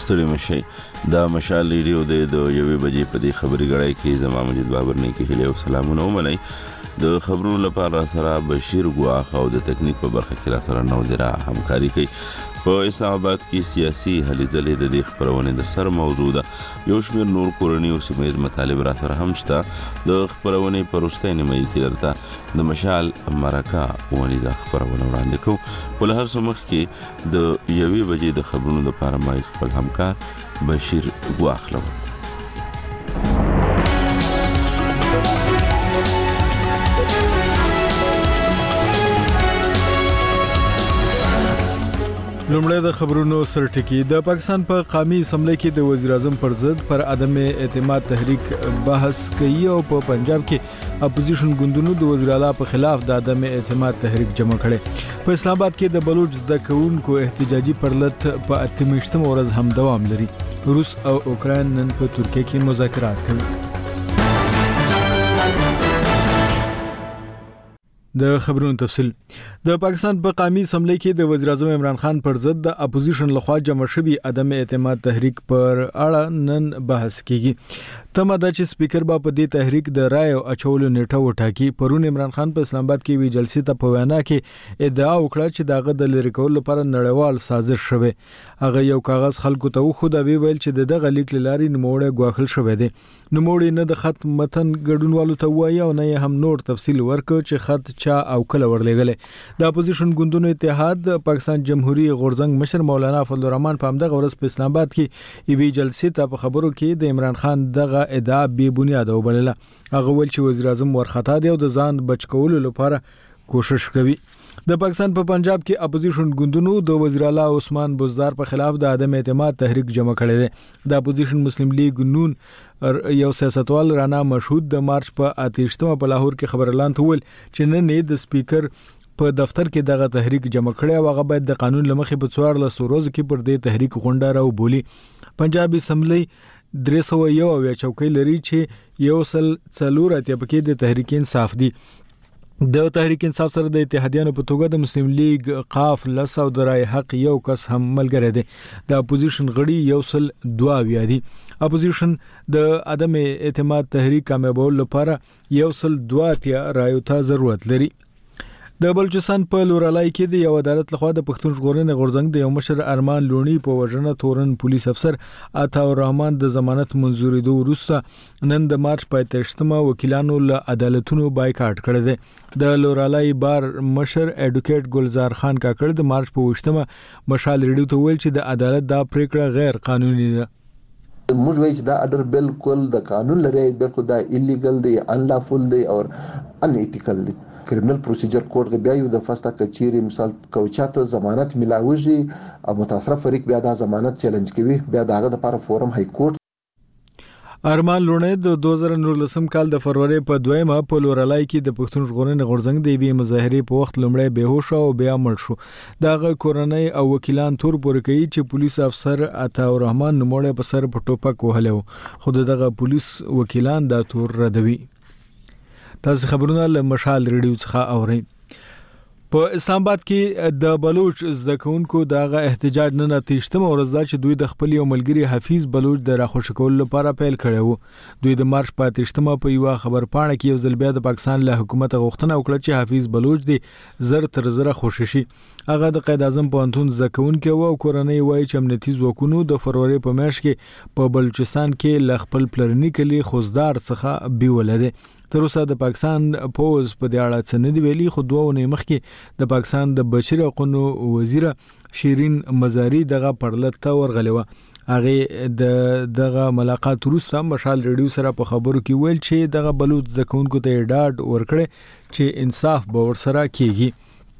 ستړي مشئ. دا مشال ریډیو د 1 بجې په دې خبري غړای کې زما مجید بابر نه کې هله او سلامونه ومنئ. د خبرونو لپاره سره بشیر ګواخ او د تکنیک په برخه کې را سره نو درا همکاري کوي. په اسلام آباد کې سیاسي هلې ځلې د دې خبرونه د سر موضوع ده. یو شمېر نور کورنی او سیمه مطالب را سره هم شته. د خبرونه پروسته نیمه کې درته د مشال مرکه ونی د خبرونه وړاندې کوم. په هر سمخ کې د 1 بجې د خبرونو لپاره ما خپل همکار بشیر ګواخ لرم. لومړی د خبرونو سرټکی. د پاکستان په قومي اسمبلی کې د وزیر اعظم پر ضد پر عدم اعتماد تحریک بحث کوي او په پنجاب کې اپوزیشن ګوندونو د وزیر اعلی په خلاف د عدم اعتماد تحریک جمع کړي. په اسلام آباد کې د بلوچ زده کوونکو احتجاجي پرلط په 28 ورځ هم دوام لري. روس او اوکراین نن په ترکیه کې مذاکرات کوي. د خبرونو تفصیل. د پاکستان په قومي اسمبلی کې د وزیر اعظم عمران خان پر ضد د اپوزیشن لخوا جمع شوی عدم اعتماد تحریک پر اړه نن بحث کیږي. تمه ده چې سپیکر با په دې تحریک د رای او اچولو نیټه وټاکي. پرون عمران خان په اسلام آباد کې وی جلسې ته په وینا کې ادعا وکړه چې داغه د لری کول لپاره نړیوال سازش شوه. هغه یو کاغذ خلکو ته خو دا ویل چې دغه لیک لاري نموړې غواخل شوه دي. نموړې نه د خط متن ګډونوالو ته وایي او نه هم نور تفصیل ورکړ چې خط چا او کله ورلېګل. د اپوزیشن ګوندونو اتحاد پاکستان جمهوریت غورځنګ مشر مولانا فضل الرحمن په همدغه ورځ په اسلام آباد کې ایوی جلسې ته په خبرو کې د عمران خان دغه ادعا بې بنیاد وبلله. هغه ویل چې وزیر اعظم ورخطا دی او د ځان بچ کولو لپاره کوشش کوي. د پاکستان په پنجاب کې اپوزیشن ګوندونو د وزیر اعلی عثمان بزدار په خلاف د عدم اعتماد تحریک جمع کړی دی. د اپوزیشن مسلم لیگ نون یو سیاستوال رانا مشهود د مارچ په 28 په لاهور کې خبرلان تول چې نن د سپیکر په دفتر کې دغه تحریک جمع کړی او هغه باید د قانون لمخې په 14 ورځو کې پر دې تحریک غونډه راو بولی. پنجاب اسمبلی 301 چوکۍ لري چې یو سل څلور اتیا پکې د تحریک انصاف دی. د تحریک انصاف سره د اتحادیانو په توګه د مسلم لیگ قاف لسو درای حق یو کس هم ملګری دی. د اپوزیشن غړي یو سل 2 دي. اپوزیشن د عدم اعتماد تحریک کامیابول لپاره یو سل 2 رایو ته ضرورت لري. د بلوچستان په لورالای کې د یو عدالت لخوا د پښتون ژغورنې غورځنګ د یو مشر ارمان لونی په وژنه تورن پولیس افسر عطا الرحمن د ضمانت منزوري دوه وروسته نن د مارچ په 28 وکیلانو له عدالتونو بایکاټ کړی دی. د لورالای بار مشر اډوکیټ ګلزار خان کاکړ د مارچ په 28 مشال ریډیو ته ویل چې د عدالت دا پریکړه غیر قانوني ده. موږ وایو چې دا اډر بالکل د قانون لري، بالکل دا ایلیګل دی، انلافول دی او ان ایتیکل دی. کرمینل پروسیجر کوډ بیا یو د فستا کچيري مثال کوچاته ضمانت ملاويږي او متاثر فریق بیا د ضمانت چیلنج کوي، بیا دغه د لپاره فورم های کورټ. ارمان لونی د 2019 کال د فروری په 2 په لورالای کې د پښتون ژغورنې غورځنګ د وی مظاهره په وخت لمړی بهوش او بیا مړ شو. دغه کورنۍ او وکیلان تور پور کوي چې پولیس افسر عطا الرحمن نوموړی په سر په ټوپک وهلو، خو دغه پولیس وکیلان دا تور ردوي. تاسو خبرونه له مشال ریډیو څخه اورئ. په اسلام آباد کې د بلوچ زده کوونکو دغه احتجاج نن 28 ورځ دا چې دوی د خپل یو ملګری حفیظ بلوچ د راخوش کولو لپاره پیل کړی وو. دوی د مارچ په 28 په یو خبر پاڼه کې یو ځل بیا د پاکستان له حکومت غوښتنه وکړه چې حفیظ بلوچ د زر تر زر خوششي. هغه د قائد اعظم پوهنتون زده کوونکی وو او کورنۍ وایي چې امنیتي ځواکونو د فروری په میاشت کې په بلوچستان کې ل خپل پلرني کلی خوزدار څخه بیولده. تر اوسه د پاکستان پوز په دې اړه څه نه دی ویلي، خو دوه ونې مخکې د پاکستان د بشري حقوقو وزیر شیرین مزاری دغه پرلط ته ورغلی و. هغه دغه ملاقات وروسته مشال ریډیو سره په خبرو کې ویل چې دغه بلوچ زده کوونکو ته ډاډ ورکړي چې انصاف به ورسره کیږي.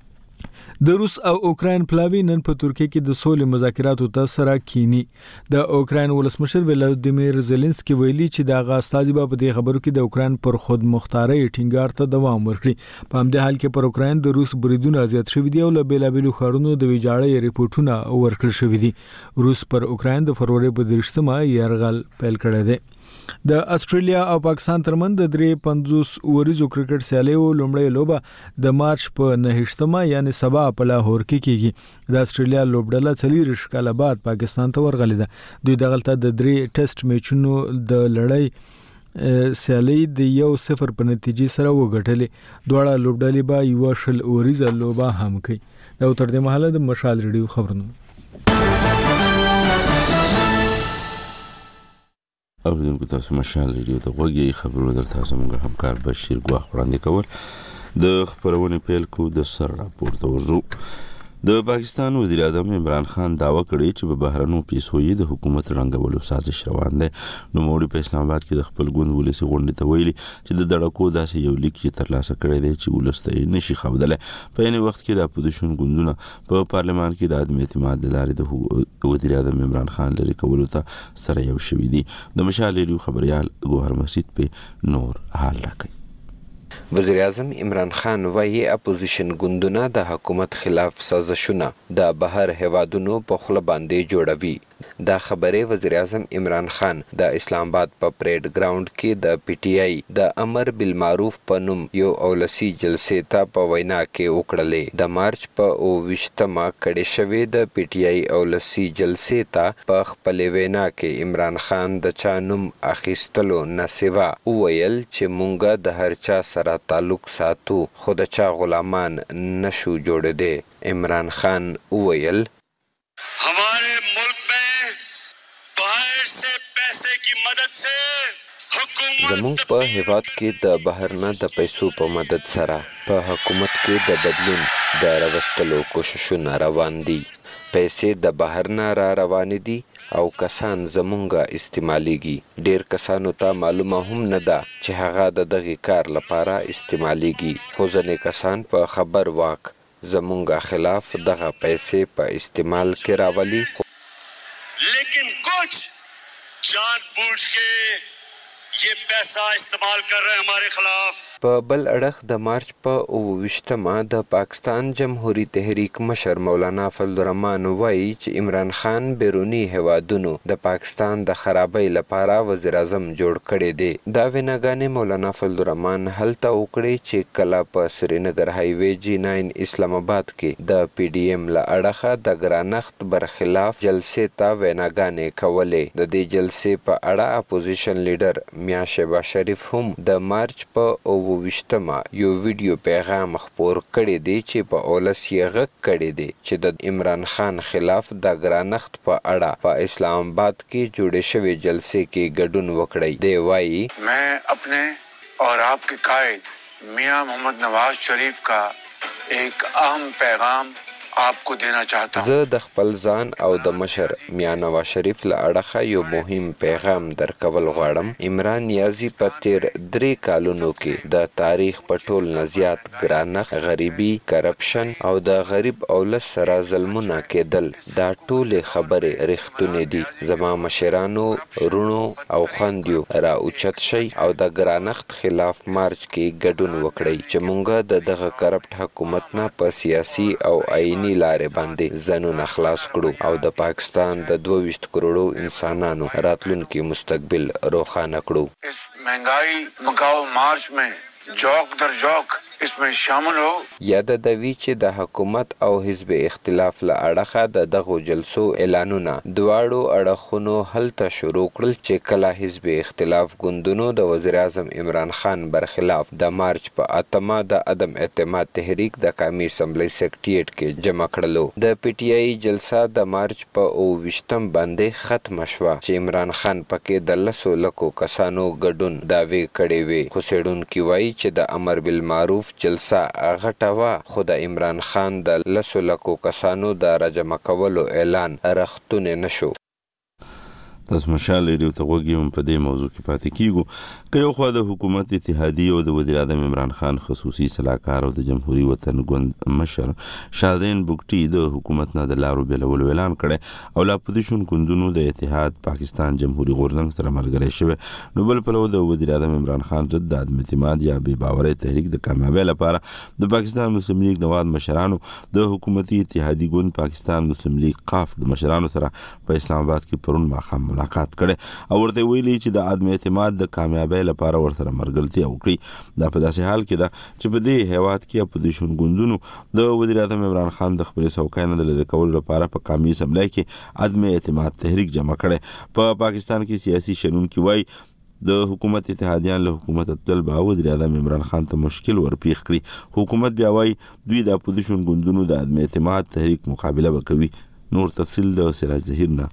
د روس او اوکراین پلاوی نن په ترکیه کې د سولې مذاکراتو ته سره کینی. د اوکراین ولسمشر ولادیمیر زيلنسکي ویلي چې د غاستازي په دې خبرو کې د اوکراین پر خود مختاري ټینګار ته دوام ورکړي. په همدې حال کې پر اوکراین د روس بریدونه زیات شوي دي او له بیلابیلو ښارونو د ویجاړۍ ریپورتونه ورکړل شوي دي. روس پر اوکراین د فروری په 30 یرغل پیل کړی دی. د استرالیا او پاکستان ترمن د 350 اوریزو کرکټ سیالیو لومړی لوبه د مارچ په 9مه یعنی سبا په لاهور کې کیږي. د استرالیا لوبډله 40 کال بعد پاکستان ته ورغلې ده. دوی دغلطه د 3 ټیسټ میچونو د لړۍ سیالي د 1-0 په نتیجې سره وګټلې. دواړه لوبډلې به یو شل اوریزه لوبه هم کوي. دا تر دې مهاله د مشال ریډیو خبرونه. اوریدونکو تاسو مشال ریډیو ته غوږی خبرونه در تاسو موږ همکار بشیر ګواخ وړاندې کول. د خبرونه پیل کو د سر راپورته ورزو. د پاکستان وزیر اعظم عمران خان دعوه کړې چې په بهرنو پیسو یې د حکومت رنګولو سازش روان دی. نو موږ په اسلام آباد کې د خپل ګوند ولسی غونډې ته ویلي چې د دړکو داسې یو لیک چې ترلاسه کړی دی چې ولسته نشي خوندلای. په یوه وخت کې د اپوزیشن ګوندونه په پارلمان کې د عدم اعتماد لارې د وزیر اعظم عمران خان لري کولو ته سره یو شوي دي. د مشال ریډیو خبريال ګوهر مسجد په نور حال راکړي. وزیر اعظم عمران خان وایي اپوزیشن ګوندونه د حکومت خلاف سازشونه د بهر هیوادونو په خوله باندې جوړوي. دا خبره وزیر اعظم عمران خان د اسلام آباد په پریډ ګراوند کې د پی ټی آی د امر بالمعروف په نوم یو اولسی جلسې ته په وینا کې وکړلې. د مارچ په 28مه کړې شوې د پی ټی آی اولسی جلسې ته په خپل وینا کې عمران خان د چا نوم اخیستلو نه سوا وویل چې مونږ د هر چا سره تعلق ساتو خو د چا غلامان نشو جوړېدی. عمران خان وویل हमारे मुल्क में बाहर से पैसे की मदद से زمونږ په هیواد کې د بهر نه د پیسو په مدد سره په حکومت کې د بدلون د راوستلو کوششونه روان دي. پیسې د بهر نه را روانې دي او کسان زمونږه استعمالیږي. ډیر کسانو ته معلومه هم نه ده چې هغه د دغه کار لپاره استعمالیږي. خو ځینې کسان په خبر واک زمونږه خلاف دغه پیسې په استعمال کې راولي. लेकिन कुछ जानबूझ के ये पैसा इस्तेमाल कर रहे हैं हमारे खिलाफ. په بل اړخ د مارچ په 28مه د پاکستان جمهوری تحریک مشر مولانا فضل الرحمن وایي چې عمران خان بیرونی هیوادونو د پاکستان د خرابۍ لپاره وزیر اعظم جوړ کړی دی. دا ویناګانې مولانا فضل الرحمن هلته وکړي چې کله په سرینګر هایوي G9 اسلام آباد کې د پی ډی ایم له اړخه د ګرانښت برخلاف جلسې ته ویناګانې کولې. د دې جلسې په اړه اپوزیشن لیډر میاں شهباز شریف هم د مارچ په 28مه یو ویډیو پیغام خپور کړی دی چې په اولس یې غږ کړی دی چې د عمران خان خلاف د ګرانښت په اړه په اسلام آباد کې جوړې شوې جلسې کې ګډون وکړي. دی وایي मैं अपने और आपके कायद मियां मोहम्मद नवाज शरीफ का एक अहम पैगाम आपको देना चाहता हूँ. زه د خپل ځان او د مشر میاں نواز شریف له اړخه یو مهم پیغام درکول غواړم. عمران نیازی په تیر 3 کالونو کې د تاریخ په ټول نه زیات ګرانښت، غریبي، کرپشن او د غریب اولس سره ظلمونه کېدل. دا ټولې خبرې رښتونې دي. زما مشرانو، رونو او خویندو را اوچت شي او د ګرانښت خلاف مارچ کې ګډون وکړي چې مونږ د دغه کرپټ حکومت نه په سیاسي او آئینی لارې باندې ځانونه خلاص کړو او د پاکستان د 22 کروڑو انسانانو راتلونکي مستقبل روښانه کړو. इस महंगाई मकाओ मार्च में जौक दर जौक इसमें शामिल हो. یاد دوی چې د حکومت او حزب اختلاف له اړخه د دغو جلسو اعلانونه دواړو اړخونو هلته شروع کړل چې کله حزب اختلاف ګوندونو د وزیر اعظم عمران خان برخلاف د مارچ په 8مه د عدم اعتماد تحریک د قومي اسمبلی سیکریټریټ کې جمع کړلو. د پی ټی آی جلسه د مارچ په 28 باندې ختم شوه چې عمران خان پکې د 10 لکو کسانو ګډون دعوی کړي وي. خو څېړونکي وایي چې د امر بالمعروف جلسه غټه وا خو د عمران خان د 10 لکو کسانو د راجمع کولو اعلان رښتونه نشو. تاسو مشال ریډیو ته غوږی هم په دې موضوع کې پاتې کیږو که یو خوا د حکومت اتحادیې او د وزیر اعظم عمران خان خصوصي صلاحکار او د جمهوریت وطن ګوند مشر شازین بوګټي د حکومت نه د لارو بیلولو اعلان کړی او لا اپوزیشن ګوندونو د اتحاد پاکستان جمهوریت غورځنګ سره ملګری شوی. نو بل پلو د وزیر اعظم عمران خان ضد د عدم اعتماد یا بې باورۍ تحریک د کامیابۍ لپاره د پاکستان مسلم لیگ نواد مشرانو د حکومتي اتحادي ګوند پاکستان مسلم لیگ قاف د مشرانو سره په اسلام آباد کې پرون ماښام ملاقات کړي او ورته ویلي چې د عدم اعتماد د کامیابی لپاره ورسره مرګلتیا وکړي. دا په داسې حال کې ده چې په دې هیواد کې اپوزیشن ګوندونو د وزیر اعظم عمران خان د خپل څوکۍ نه د لرې کولو لپاره په قومي اسمبلی کې عدم اعتماد تحریک جمع کړي. په پاکستان کې سیاسي شنونکي وایي د حکومت اتحادیان له حکومت تل به وزیر اعظم عمران خان ته مشکل ورپیښ کړي. حکومت بیا وایي دوی د اپوزیشن ګوندونو د عدم اعتماد تحریک مقابله وکوي. نور تفصیل د سراج ظهیر نه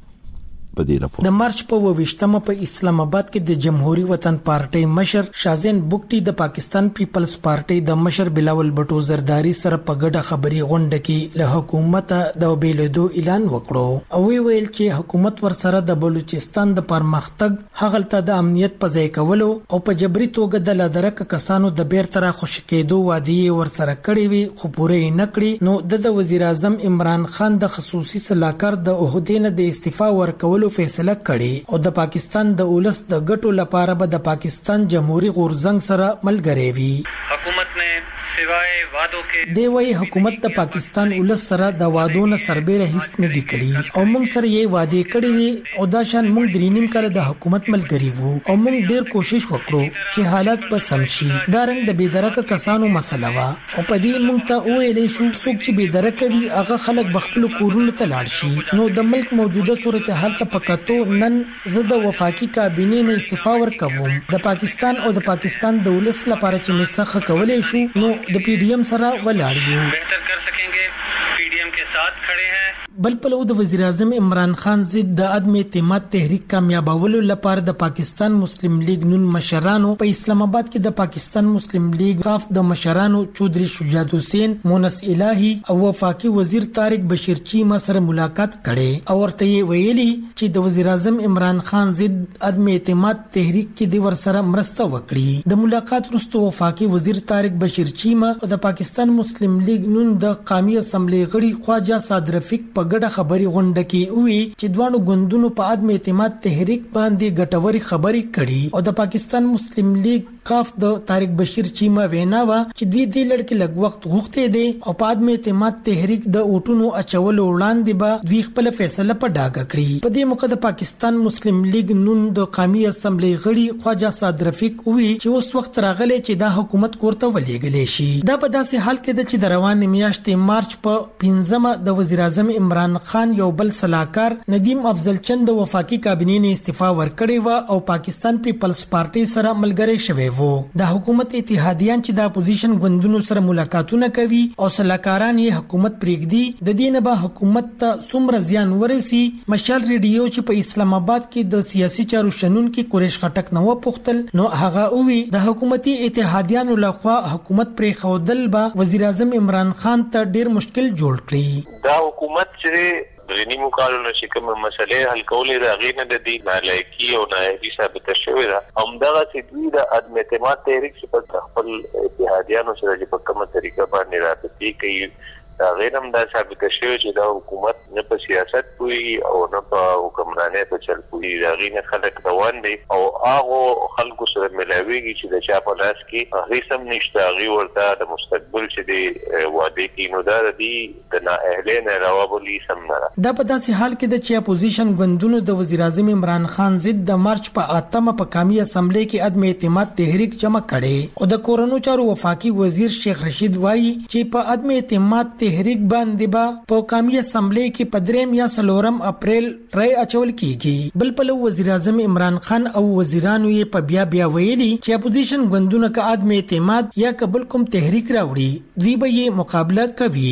د مارچ په 28مه په اسلام آباد کې د جمهوریت وطن پارټي مشر شازین بوکټي د پاکستان پیپلز پارټي د مشر بلاول بټو زرداری سره په ګډه خبري غونډه کې له حکومت د بیلودو اعلان وکړو او ویل چې حکومت ورسره د بلوچستان د پرمختګ هغلته د امنیت په ځای کولو او په جبري توګه د لادرک کسانو د بیرته خوشی کېدو وعده ورسره کړې وي خو پوره نه کړې. نو د وزیر اعظم عمران خان د خصوصي صلاحکار د عہدې نه د استعفا ورکولو فیصله کړي او د پاکستان د اولس د ګټو لپاره به د پاکستان جمهوریت غورزنګ سره ملګری وي. حکومت نے سوائے وعدوں کې دی وی حکومت د پاکستان اولس سره د وعدو نه سربېره هیڅ نه دی کړی او موږ سره یې وعده کړې وي او دا شان موږ درینیم کړه د حکومت ملګری وو او موږ ډیر کوشش وکړو چې حالات به سم شي. دا رنګ د بيدرک کسانو مسله وا او په دې موږ ته ویلې شو څوک چې بيدرک وي هغه خلک بخپل کورونو ته لاړ شي. نو د ملک موجوده صورتحال ته پکاتو نن زه د وفاقي کابینې نه استعفا ورکوم. د پاکستان او د پاکستان د ولس لپاره چې مسخه کولای شو نو د پی ډی ایم سره ولاړ یو بهتر کر سکेंगे. پی ڈی ایم کے ساتھ کھڑے ہیں. بل پلو د وزیر اعظم عمران خان ضد د عدم اعتماد تحریک کامیابولو لپاره د پاکستان مسلم لیگ نون مشرانو په اسلام آباد کې د پاکستان مسلم لیگ غاف د مشرانو چودري شجاعت حسین، مونس الهی او وفاقي وزیر طارق بشیر چیمه سره ملاقات کړي او ورته ویلي چې د وزیر اعظم عمران خان ضد عدم اعتماد تحریک کې د ورسره مرسته وکړي. د ملاقات وروسته وفاقي وزیر طارق بشیر چیمه او د پاکستان مسلم لیگ نون د قومي اسمبلی غړي خواجه صاد رفیق په ګډه خبري غونډه کې وی چې دوانو ګوندونو په عدم اعتماد تحریک باندې ګټوري خبري کړي او د پاکستان مسلم لیگ قاف د طارق بشیر چیمه وینا وا چې دوی د لړک لګ وخت غوښته دي او په عدم اعتماد تحریک د اوټونو اچولو وړاندې به دوی خپل فیصله په ډاګه کړي. په دې موقع د پاکستان مسلم لیگ نون د قومي اسمبلی غړي خواجه صاد رفیق وی چې اوس وخت راغلی چې دا حکومت کوړته ولېګلې شي. دا په داسې حال کې چې د روان میاشتې مارچ په 15مه د وزیر اعظم عمران خان یو بل صلاحکار ندیم افضل چند د وفاقي کابینې نه استعفا ورکړی و او پاکستان پیپلز پارټي سره ملګری شوی وو. د حکومت اتحادیان چې د اپوزیشن ګوندونو سره ملاقاتونه کوي او صلاحکاران یې حکومت پریږدي د دې نه به حکومت ته څومره زیان ورسي. مشال ریډیو چې په اسلام آباد کې د سیاسي چارو شنونکي قریش خټک نو پختل نو هغه وی د حکومتي اتحادیانو لخوا حکومت پرې خودل به وزیر اعظم عمران خان ته ډیر مشکل جوړ کړي. دا حکومت چې درنی مقالونه چې کوم مسلې حل کولې دا غینه د دې نالایقي او نااهلي ثابت شوې ده. همدغه چې دوی د عدم اعتماد تحریک چې په خپل اتحادیانو سره چې په کومه طریقه باندې رابطې کوي دا غیرم دا ثابت شوی چې دا حکومت نه په سیاست کوي او نه په حکمرانۍ په چل کوي. دا غینه خلک روان دي او هغه خلکو سره ملاويږي چې د چا په لاس کې هیڅ هم نشته. هغه ورته د مستقبل چې دی وعده کوي نو دا د نااهلۍ نه راوبلي سم نه. دا په داسې حال کې د چې اپوزیشن ګوندونو د وزیر اعظم عمران خان ضد د مارچ په 8مه په قومي اسمبلی کې عدم اعتماد تحریک جمع کړي او د کورونو چارو وفاقي وزیر شیخ رشید وایي چې په عدم اعتماد تحریک باندې با په قومي اسمبلی کې په 3 یا 4 اپریل رای اچول کیږي. بل په وزیر اعظم عمران خان او وزیرانو یې په بیا ویلي چې اپوزیشن ګوندونه کا عدم اعتماد یا قبل کوم تحریک راوړي دوی به یې مقابله کوي.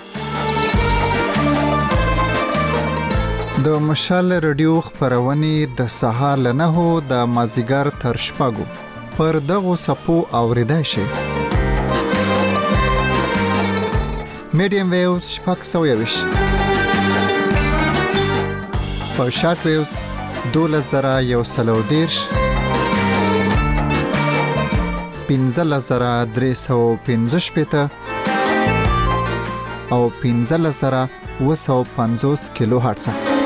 د مشال رادیو خبرونه د سهار له 9 د مازیګر تر شپږو پر دغه سپو اوریدای شي. میډیم ویوز شپږ سویوش په شارټ ویوز 12130 15315 او 15750 کیلو هرتز.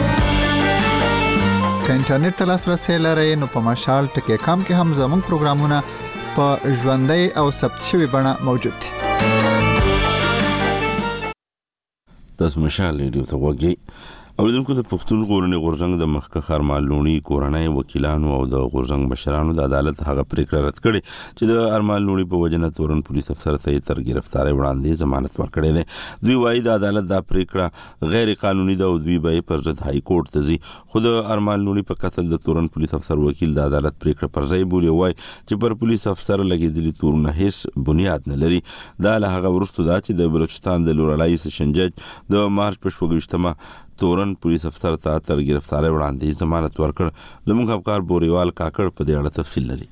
که انټرنیټ ته لاسرسي لرئ نو په مشال ټکی کام کې هم زموږ پروګرامونه په ژوندۍ او ثبت شوی بڼه موجود دي. تاسو مشال ریډیو ته وګورئ. اوریدونکو د پښتون ژغورنې غورځنګ د مخکښ ارمان لوڼي کورنۍ وکیلانو او د غورځنګ مشرانو د عدالت هغه پریکړه رد کړې چې د ارمان لوڼي په وجه نه تورن پولیس افسر ته تر گرفتارۍ وړاندې ضمانت ورکړی دی. دوی وایي د عدالت دا پریکړه غیر قانوني ده او دوی به پر ضد های کورټ ته ځي. خو د ارمان لوڼي په قتل د تورن پولیس افسر وکیل د عدالت پریکړه پر ځای بولي، وایي چې پر پولیس افسر لګېدلي تورونه هیڅ بنیاد نه لري. دا له هغه وروسته ده چې د بلوچستان د لورلای سیشن جج د مارچ په 28 تورن پولیس افسر ته تر گرفتارۍ وړاندې ضمانت ورکړ. زموږ همکار بوریوال کاکړ په دې اړه تفصیل لري.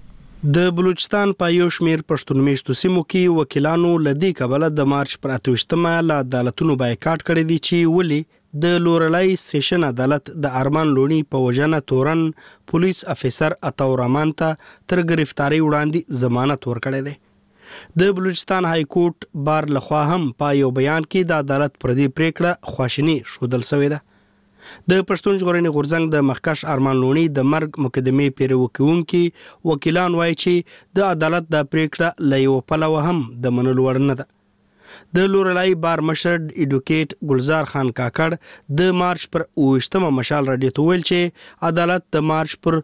د بلوچستان په یو شمیر پښتون میشتو سیمو کې وکیلانو لدی کبله د مارچ پر 28 له عدالتونو بایکاټ کړی دی چې ولی د لورلای سیشن عدالت د ارمان لوڼي په وجنه تورن پولیس افیسر عطاور رحمان ته تر گرفتارۍ وړاندې ضمانت ورکړی دی. د بلوچستان های کورټ بار لخوا هم په یو بیان کې د عدالت پر دې پریکړه خواشینی ښودل شوې ده. د پښتون ژغورنې غورځنګ د مخکښ ارمان لوڼي د مرګ مقدمې پیرو کوونکي وکیلان وایي چې د عدالت د پریکړه له یو پلوه هم د منلو وړ نه ده. د لورلای بار مشر ایډوکیټ ګلزار خان کاکړ د مارچ پر 28 مشال راډیو ته ویل چې عدالت د مارچ پر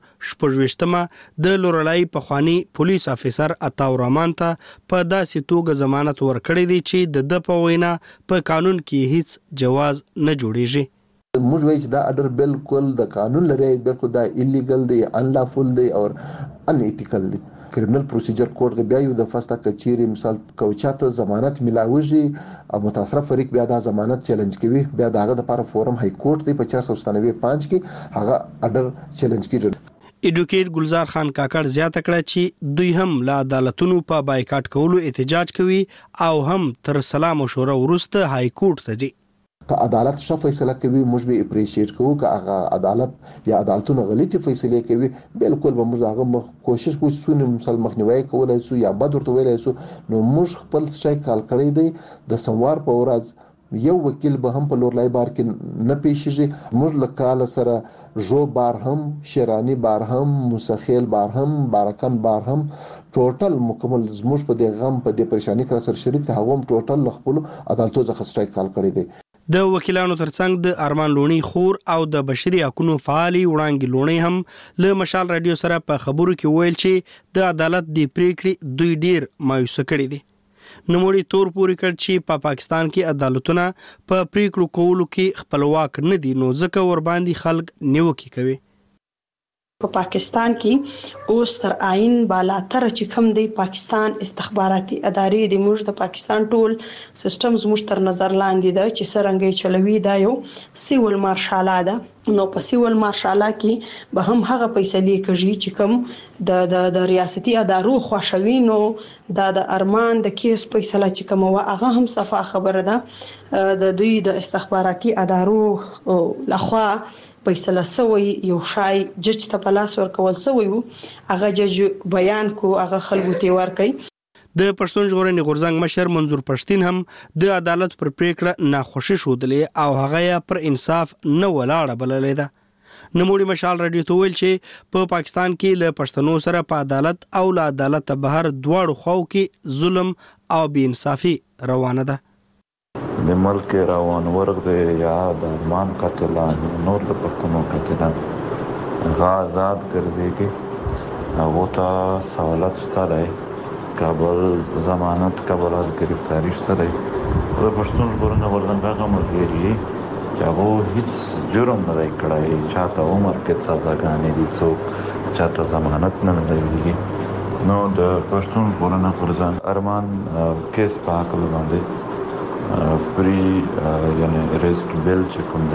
28 د لورلای پخوانی پولیس افیسر عطاور رحمان ته په داسې توګه ضمانت ورکړی دی چې د په وینا په قانون کې هیڅ جواز نه جوړیږي. موږ وایي چې دا اډر بالکل د قانون لري، بالکل دا ایلیګل دی، انلافول دی او ان ایتیکل دی. کرمینل پروسیجر کوډ بیا یو د فستا کچيري مثال کوچاته ضمانت ملاويږي او متاثر فریق بیا دا ضمانت چیلنج کوي، بیا داغه د لپاره فورم های کورټ دی په 495 کې هغه اډر چیلنج کیږي. ایډوکیټ ګلزار خان کاکړ زیاته کړه چې دوی هم له عدالتونو په بایکاټ کولو احتجاج کوي او هم تر سلام مشوره وروسته های کورټ ته ځي. که عدالت ښه فیصله کوي موږ به اپریشیټ کوو، که هغه عدالت یا عدالتونو غلطي فیصله کوي بالکل به موږ هغه کوشش کوو چې مثال مخنیوي کولای شو یا بد ورته ویلای شو. نو موږ خپل سټرایک کال کړی دی د سموار په ورځ یو وکیل به هم په لورلای بار کې نه پیښیږي. موږ له کال سره جو بار هم، شیرانی بار هم، مسخیل بار هم، بارکن بار هم ټوټل مکمل زموږ په دې غم په دې پریشانی کې سره شریک دي. هغه هم ټوټل له خپل عدالتو څخه سټرایک کال کړی دی. د وکیلانو ترڅنګ د ارمان لوڼي خور او د بشري حقوقو فعالي وړاندې لوڼي هم له مشال رادیو سره په خبرو کې ویل چې د عدالت د پریکړې دوی ډیر مایوس کړي دي. نوموړي تور پوري کړ چې په پاکستان کې عدالتونه په پریکړو کولو کې خپلواک نه دي، نو ځکه ور باندې خلک نیوکه کوي. په پاکستان کې اوس تر آئین بالاتر چې کوم دی پاکستان استخباراتي ادارې د موږ د پاکستان ټول سیستم زموږ تر نظر لاندې ده چې څنګه چلوي دا یو سیول مارشاله ده. نو په سیول مارشاله کې به هم هغه فیصله کوي چې کوم د ریاستي ادارو خوښوي. نو د ارمان د کیس فیصله چې کوم هغه هم صفه خبره ده د دوی د استخباراتي ادارو لخوا فیصله سوی یو شای جج ته پلاس ورکول سوی وو، هغه جج بیان کو، هغه خلکو ته ورکړي. د پښتون ژغورنې غورځنګ مشر منظور پښتين هم د عدالت پر پریکړه ناخوشي شودلې او هغه پر انصاف نه ولاړه بللې ده. نموړي مشال رادیو ته ویل چې په پاکستان کې له پښتنو سره په عدالت او له عدالت بهر دواړو خواو کې ظلم او بې انصافي روانه ده. د ملک روان ورغ د یا د ارمان قاتلان نور د پښتنو قاتلان هغه آزاد ګرځېږي. هغه ته سوالات شته دی، کابل ضمانت قبل از گرفتاری شته دی. د پښتون ژغورنې غورځنګ هغه ملګري چې هغه هیڅ جرم نه دی کړی، چاته عمر کې سزاګانې دي، څوک چاته ضمانت نه لري. نو د پښتون ژغورنې غورځنګ ارمان کیس په حق باندې پری یعنی ریسک بیل چې کوم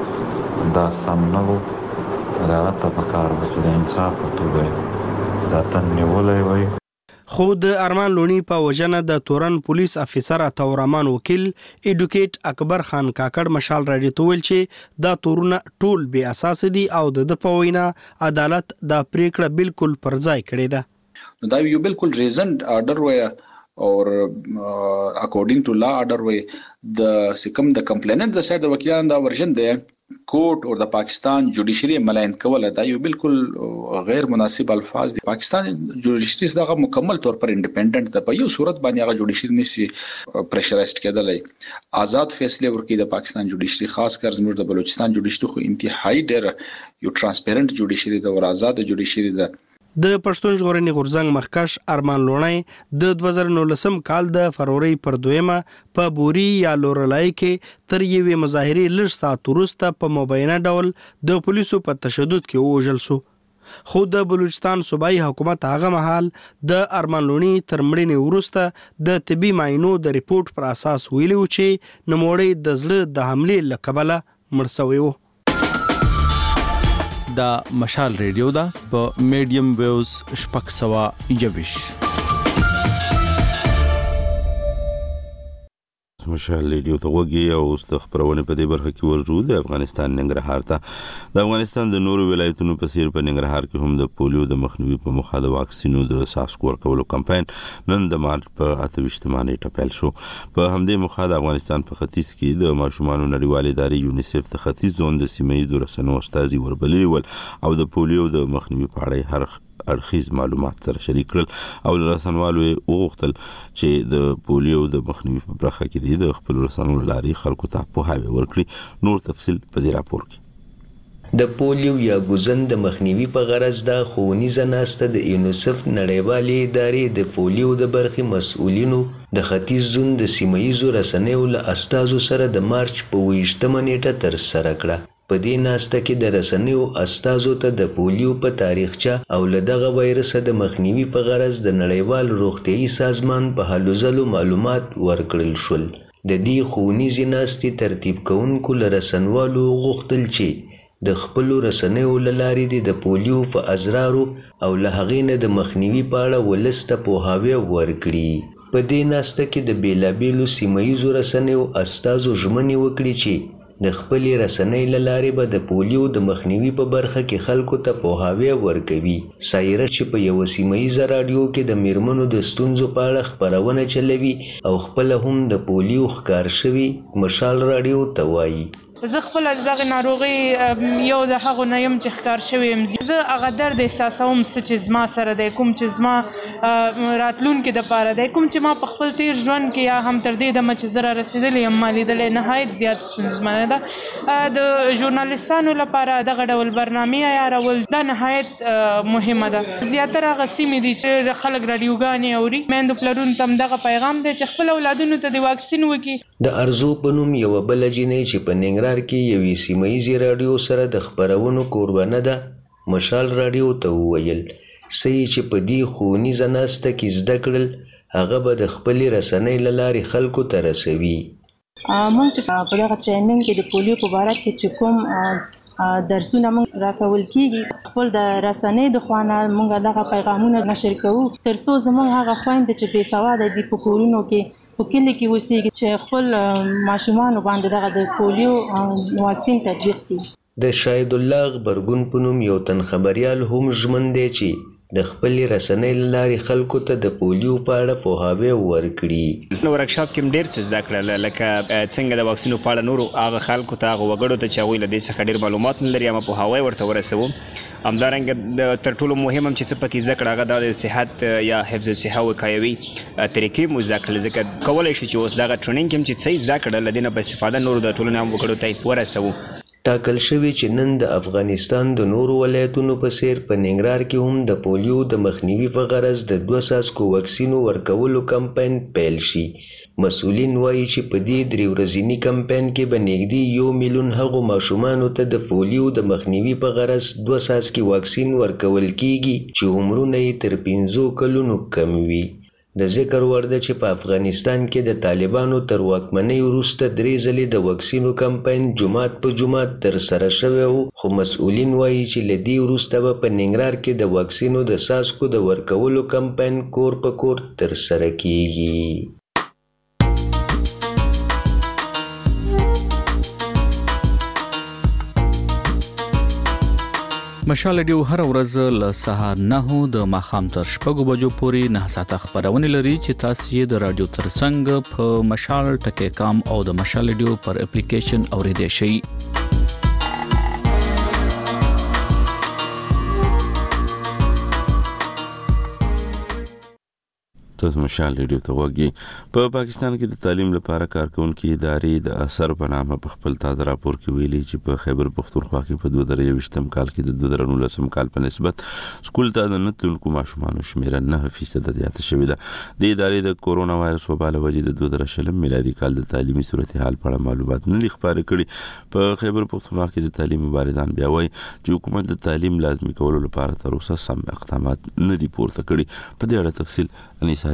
دی دا سم نه وو. عدالت ته پکار و چې د انصاف په توګه دا تن نیولی وای. خو د ارمان لوڼي په وجنه د تورن پولیس افیسر عطاور رحمان وکیل ایډوکیټ اکبر خان کاکړ مشال راډیو ته ویل چې دا تورونه ټول بې اساس دي او د په وینا عدالت دا پریکړه بالکل پر ځای کړې ده. دا یو بالکل ریزند آرډر وای اور اکورډینګ ټو لا آرډر وي د سکم د کمپلیننټ د سایډ د وکیلان دا ورژن دی کوर्ट او د پاکستان جوډیشري ملاین کوله دا یو بالکل غیر مناسب الفاظ دي. پاکستان جوډیشري دغه مکمل طور پر انډیپندنٹ ده، په یو صورت باندې هغه جوډیشري نشي پریشرایزډ کېدلای. آزاد فیصله ورکړي د پاکستان جوډیشري، خاص کر زموږ د بلوچستان جوډیشري خو انتهایی ډېر یو ترانسپیرنٹ جوډیشري ده او آزاد جوډیشري ده. د پښتون ژغورنې غورځنګ مخکښ ارمان لوڼی د 2019 کال د فروری پر 2 په بوري یا لورلای کې تر یوې مظاهرې لږ ساعت وروسته په مبینه ډول د پولیسو په تشدد کې ووژل شو. خو د بلوچستان صوبایي حکومت هغه مهال د ارمان لوڼی تر مړینې وروسته د طبي معاینو د ریپورت پر اساس ویلي و چې نوموړی د زړه د حملې له کبله مړ شوی و. دا مشال ریډیو دا په میډیم ویوز 621 مشال ریډیو ته وګي او استخبارونه په دې برخه کې ورجو د افغانستان ننګرهار ته د افغانستان د نورو ولایتونو په څیر په ننګرهار کې هم د پولیو د مخنیوي په موخه د واکسینو د ساسکو ورکولو کمپاین نن د مارچ په 28 نیټه پیل شو. په همدې موخه د افغانستان په ختیځ کې د ماشومانو نړیوال ادارې یونیسف د ختیځ زون د سیمې رسنیو استازي وربللی ول او د پولیو د مخنیوي په اړه هر اړخیز معلومات سره شریک کړل او رسنوالو وغوښتل چې د پولیو د مخنیوي په برخه کې د خپل رسنوالو لاري خلکو ته پوهاوی ورکړي. نور تفصیل په دې راپور کې. د پولیو یا ګوزن د مخنیوي په غرض د ښوونیزه ناسته د یونیسف نړیوالې ادارې د پولیو د برخې مسؤلینو د ختیځ زون د سیمه‌ییزو رسنیو له استازو سره د مارچ په 28 نیټه ترسره کړه. په دې ناسته کې د رسنیو استازو ته د پولیو په تاریخچه او له دغه وایرس د مخنیوي په غرض د نړیوال روغتیايي سازمان په هلو ځلو معلومات ورکړل شول. د دې ښوونیزې ناستې ترتیب کوونکو له رسنوالو غوښتل چې د خپلو رسنیو له لارې د پولیو په ازرارو او له هغې نه د مخنیوي په اړه ولس ته پوهاوی ورکړي. په دې ناسته کې د بېلابېلو سیمه‌ییزو رسنیو استازو ژمنې وکړي چې د خپلې رسنۍ له لارې به د پولیو د مخنیوي په برخه کې خلکو ته پوهاوی ورکوي. سایره چې په یوه سیمه‌ییزه راډیو کې د میرمنو د ستونزو په اړه خپرونه چلوي او خپله هم د پولیو ښکار شوي مشال راډیو ته وایي. زه خپل دغه ناروغي یو د هغو نه یم چې ښکار شوی یم. زه هغه درد احساسوم چې زما سره دی، کوم چې زما راتلونکي دپاره دی، کوم چې ما په خپل تیر ژوند کې یا هم تر دې دمه چې زه را رسېدلی یم ما لیدلی نهایت زیات ستونزمنه ده. د ژورنالستانو لپاره دغه ډول برنامې عیارول دا نهایت مهمه ده. زیاتره هغه سیمې دي چې خلک راډیوګانې اوري. میندو پلرونو ته هم دغه پیغام دی چې خپل اولادونو ته د واکسین وکړي. د ارزو په نوم یوه بله جینۍ چې په ننګرهار کې یوې سیمه‌ییزې راډیو سره د خپرونو کوربنه ده مشال راډیو ته وویل څه یې چې په دې ښوونیزه ناسته کې زده کړل هغه به د خپلې رسنۍ له لارې خلکو ته رسوي. موږ چې په دغه ټریننګ کې د پولیو په باره کې چې کوم درسونه موږ راکول کېږي خپل د رسنۍ د خوا نه موږ دغه پیغامونه نشر کوو تر څو زموږ هغه خویندې چې بې سواده دي په کورونو کې په کلي کې اوسېږي چې خپل ماشومانو باندې دغه د پولیو واکسین تطبیق کړي. د شاهد الله غبرګون په نوم یو تن خبریال هم ژمن دی چې د خپلې رسنۍ له لارې خلکو ته د پولیو په اړه پوهاوی ورکړي. نو ورکشاپ کې ډېر څه زده کړل لکه څنګه د واکسینو په اړه نورو هغه خلکو ته هغه وګړو ته چې هغوی له دې څخه ډېر معلومات نه لري اما پوهاوی ورته ورسوم. همدارنګه تر ټولو مهم هم چې څه پکې زده کړه هغه دا د صحت یا حفظ الصحه وقایوي طریقې مو زده کړل ځکه کولی شو چې اوس دغه ټریننګ کې هم چې څه زده کړه له دې نه په استفاده نورو د ټولنې هم وګړو ته ورسوو. ټاکل شوي چې نن د افغانستان د نورو ولایتونو په څیر په ننګرهار کې هم د پولیو د مخنیوي په غرض د 2 څاڅکو واکسینو ورکولو کمپاین پیل شي. مسؤلین وایي چې په دې 3 ورځني کمپاین کې به نږدې 1 میلیون هغو ماشومانو ته د پولیو د مخنیوي په غرض 2 څاڅکي واکسین ورکول کیږي چې عمرونه یې تر 15 کلونو کم وي. د ذکر وړ ده چې په افغانستان کې د طالبانو تر واکمنۍ وروسته 3 ځلې د واکسینو کمپاین جمعات په جمعات ترسره شوی و خو مسؤلین وایي چې له دې وروسته به په ننګرهار کې د واکسینو د څاڅکو د ورکولو کمپاین کور په کور ترسره کیږي. مشال ریډیو هر ورځ له سهار 9 د ماښام تر 6 بجو پورې 9 ساعته خبرونه لري چې تاسو یې د رادیو ترڅنګ په مشال ټکی کام او د مشال ریډیو پر اپلیکیشن اوریدئ شئ. تاسو مشال ریډیو ته وګورئ. په پاکستان کې د تعلیم لپاره کارکونکو ادارې د اثر په نامه په خپل تازه راپور کې ویلي چې په خیبر پختونخوا کې په 2023م کال کې د 2019م کال په نسبت سکول ته د نتلونکو ماشومانو شمېر 9% زیاته شوې ده. د ادارې د کورونا وایرس وبا له وجې د 2020 میلادي کال د تعلیمي صورتحال په اړه معلومات نه دي خپاره کړي. په خیبر پختونخوا کې د تعلیم مبارزان بیا وایي چې حکومت د تعلیم لازمي کولو لپاره تر اوسه سم اقدامات نه دي پورته کړي. په دې اړه تفصیل انیسا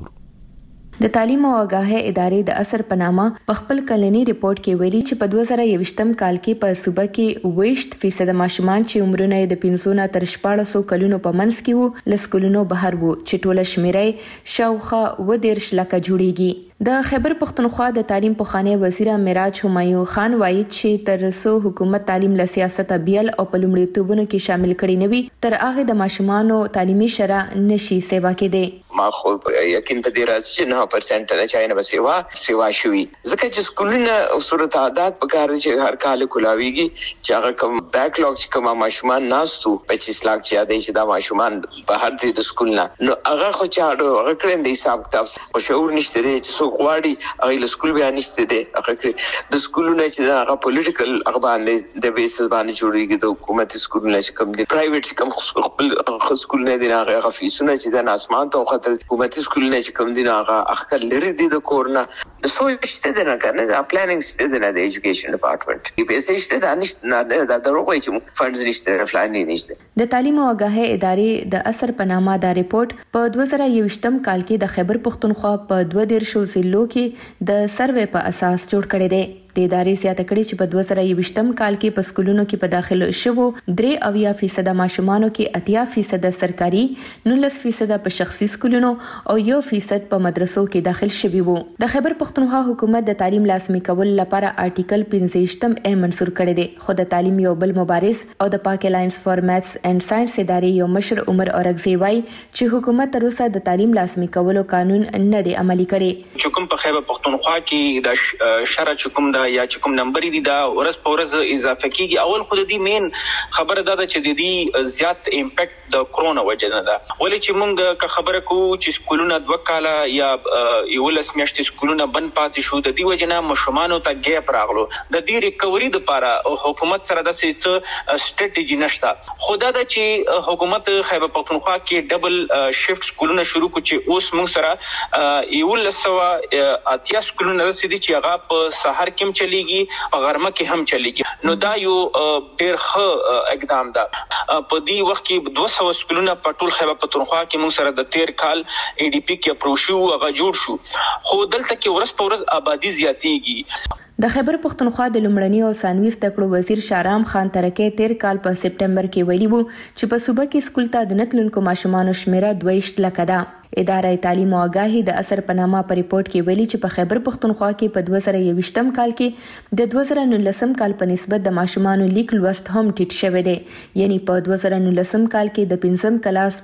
د تعلیم او آگاهی ادارې د اثر په نامه په خپل کلنی ریپورت کې ویلي چې په 2023م کال کې په صوبه کې 20% ماشومان چې عمرونه د 15 تر 14 کلونو په منځ کې وو لسکولونو بهر وو چې ټوله شمیرې شاوخوا 10 لکه جوړیږي. د خیبر پختونخوا د تعلیم پخوانی وزیر معراج همایون خان وایي چې تر څو حکومت تعلیم له سیاست بیل او په لومړیتوبونو کې شامل کړي نه وي تر هغه د ماشومانو تعلیمي شرع نشي سیوا کېدی. ما خو یقین په دې راځي چې 9% نه چاینه سیوا شوي ځکه چې سکولونه صورت عادت په کار چې هر کال کولاویږي چې هغه کوم بیکلاګ چې کوم ماشومان ناستو 25 لک چې یادې چې دا ماشومان په هر ځای د سکول نه نو هغه خو چې هغه کړم د حساب کتاب او شعور نشته چې غواړي هغه له سکول بیا نشته دي هغه د سکولونو چې هغه پولیټیکل هغه باندې د بیسس باندې جوړیږي د حکومتي سکولونو چې کوم دي پرایویټ کوم خپل سکولونه دي هغه فیسونه چې د اسمان ته خاطر حکومتي سکولونه چې کوم دي هغه اخکل لري د کورنا د سوچته د نه کنه ځا پلانینګ ست د نه د ایجوکیشن ډپارټمنټ کې پیسې شته د نشته د دروغ چې فندز نشته فلاني نشته. د تعلیم او آگاهی ادارې د اثر په نامه دا ریپورت په 2023م کال کې د خیبر پختونخوا په 20 ضلعو کې د سروې په اساس جوړ کړی دی. د ادارې زیاته کړي چې په 2023م کال کې په سکولونو کې په داخله شوو 83% ماشومانو کې 80% سرکاري 19% په شخصي سکولونو او 1% په مدرسو کې داخل شوي وو. د خیبر پختونخوا حکومت د تعلیم لازمي کول لپاره آرټیکل 15 منسور کړی دی خو د تعلیم یو بل مبارز او د پاک الاینس فار میتھس اینڈ ساينس ادارې یو مشر عمر اورغزی وایي چې حکومت تر اوسه د تعلیم لازمي کولو قانون نه دی عملي کړی. چې کوم په خیبر پختونخوا کې د شرع چکم دا یا چې کوم نمبر دي دا ورځ په ورځ اضافه کیږي. اول خو د دې مین خبره دا ده چې د دې زیات امپیکټ د کرونا وجه نه ده ولې چې موږ که خبره کوو چې سکولونه 2 کاله یا یو لس میاشتې سکولونه بند پاتې شو د دې وجه نه ماشومانو ته ګیپ راغلو. د دې ریکوري لپاره حکومت سره د څه سټریټیجی نشته خو دا د چې حکومت خیبر پختونخوا کې ډبل شفټ سکولونه شروع کو چې اوس موږ سره یو لسوا اتیا سکولونه رسیدي چې هغه په سحر کې چلیږي غرمه کې هم چلیږي نو دا یو ډېر ښه اقدام ده. په دې وخت کې 200 سکولونه په ټول خیبر پختونخوا کې موږ سره د 13 کال ای ډی پی کې اپروچ شو هغه جوړ شو خو دلته کې ورځ په ورځ آبادی زیاتېږي. د خیبر پختونخوا د لومړني او ثانوي زده کړو وزیر شارام خان ترکه 13 کال په سپټمبر کې ویلي وو چې په صوبه کې سکول ته د نتلونکو ماشومانو شمیره 22 لکه ده. ادارې تعلیم او آگاهی د اثر په نامه په ریپورت کې ویلي چې په خیبر پختونخوا کې په 2023م کال کې د 2019م کال په نسبت د ماشومانو لیک لوست هم ټیټ شوی دی. یعنی په 2019م کال کې د 5م کلاس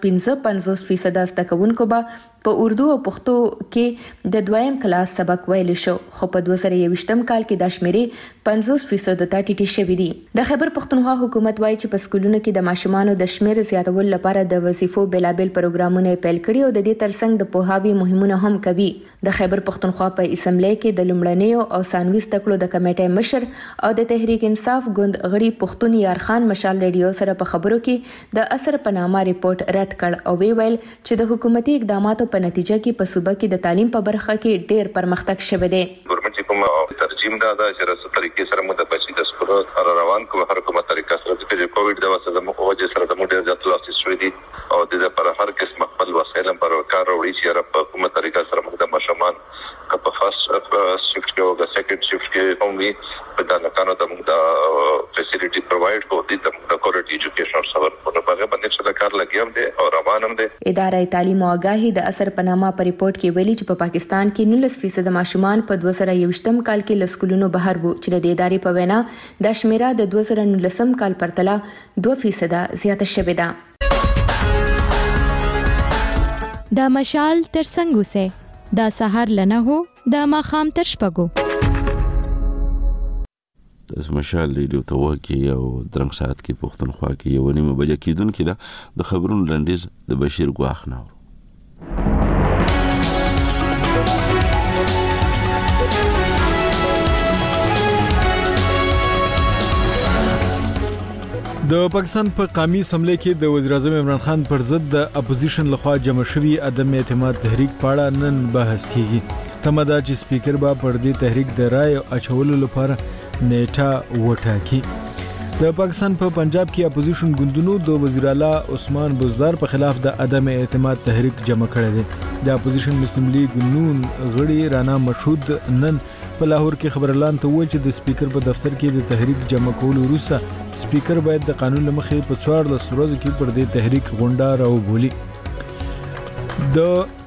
55% زده کوونکو به په اردو او پښتو کې د 2م کلاس سبق ویل شو خو په 2023م کال کې د شمیرې 50% ته ټیټ شوی دی. د خیبر پختونخوا حکومت وایي چې په سکولونو کې د ماشومانو د شمیر زیاتولو لپاره د وظیفو بلابل پروګرامونه پیل کړي او د دې ترڅنګ د پوهاوي مهمونه هم کوي. د خیبر پختونخوا په اسمبلی کې د لومړنیو او ثانوي زده کړو د کمیټې مشر او د تحریک انصاف ګوند غړي پښتون یار خان مشال ریډیو سره په خبرو کې د اثر په نامه ریپورت رد کړ او ویل چې د حکومتي اقداماتو په نتیجه کې په صوبه کې د تعلیم په برخه کې ډېر پرمختګ شوی دی. ترجیم دا چې رسو طریقې سره موږ د بچی د سکولو روان کوم هر کومه طریقه سره چې کووډ د واسطه د مخوجه سره د موږ ځات لاسي شوې دي او د پر هر قسم خپل وسایل پر کار وړي چې په کومه طریقه سره موږ د ماشومان په فرست شفټ کې او د سیکنډ شفټ کې هم وي په دا لکانو د موږ د فیسیلیټي پرووایډ کوو د کوالټي ایجوکیشن سره په هغه باندې چې کار لګیم دي او روان هم دي. ادارې تعلیم او آګاهي د اثر په نامه په ریپورت کې ویلي چې په پاکستان کې 19% ماشومان په 2021م کال کې له سکولونو بهر وو چې د ادارې په وینا د شمیره د 2019م کال پرتله 2% زیاته شوې ده. د مشال ترڅنګ اوسه د سحر لنه هو د ماخام تر شپږو. د مشال ریډیو ته وکی او درنګ ساعت کې پښتونخوا کې یو نیمه بجه کېدونکې ده د خبرونو لنډیز د بشیر ګواخ ناو. د پاکستان په قومي اسمبلی کې د وزیر اعظم عمران خان پر ضد د اپوزیشن لخوا جمع شوی عدم اعتماد تحریک په اړه نن بحث کیږي. تمه ده چې سپیکر به پر دې تحریک د رای اچولو لپاره نیټه وټاکي. د پاکستان په پنجاب کې اپوزیشن ګوندونو د وزیر اعلی عثمان بزدار په خلاف د عدم اعتماد تحریک جمع کړی دی. د اپوزیشن مسلم لیگ نون غړي رانا مشهود نن په لاهور کې خبرلان ته وویل چې د سپیکر په دفتر کې د تحریک جمع کولو وروسته سپیکر باید د قانون لمخې په 14 ورځو کې پر دې تحریک غونډه راوبولي. د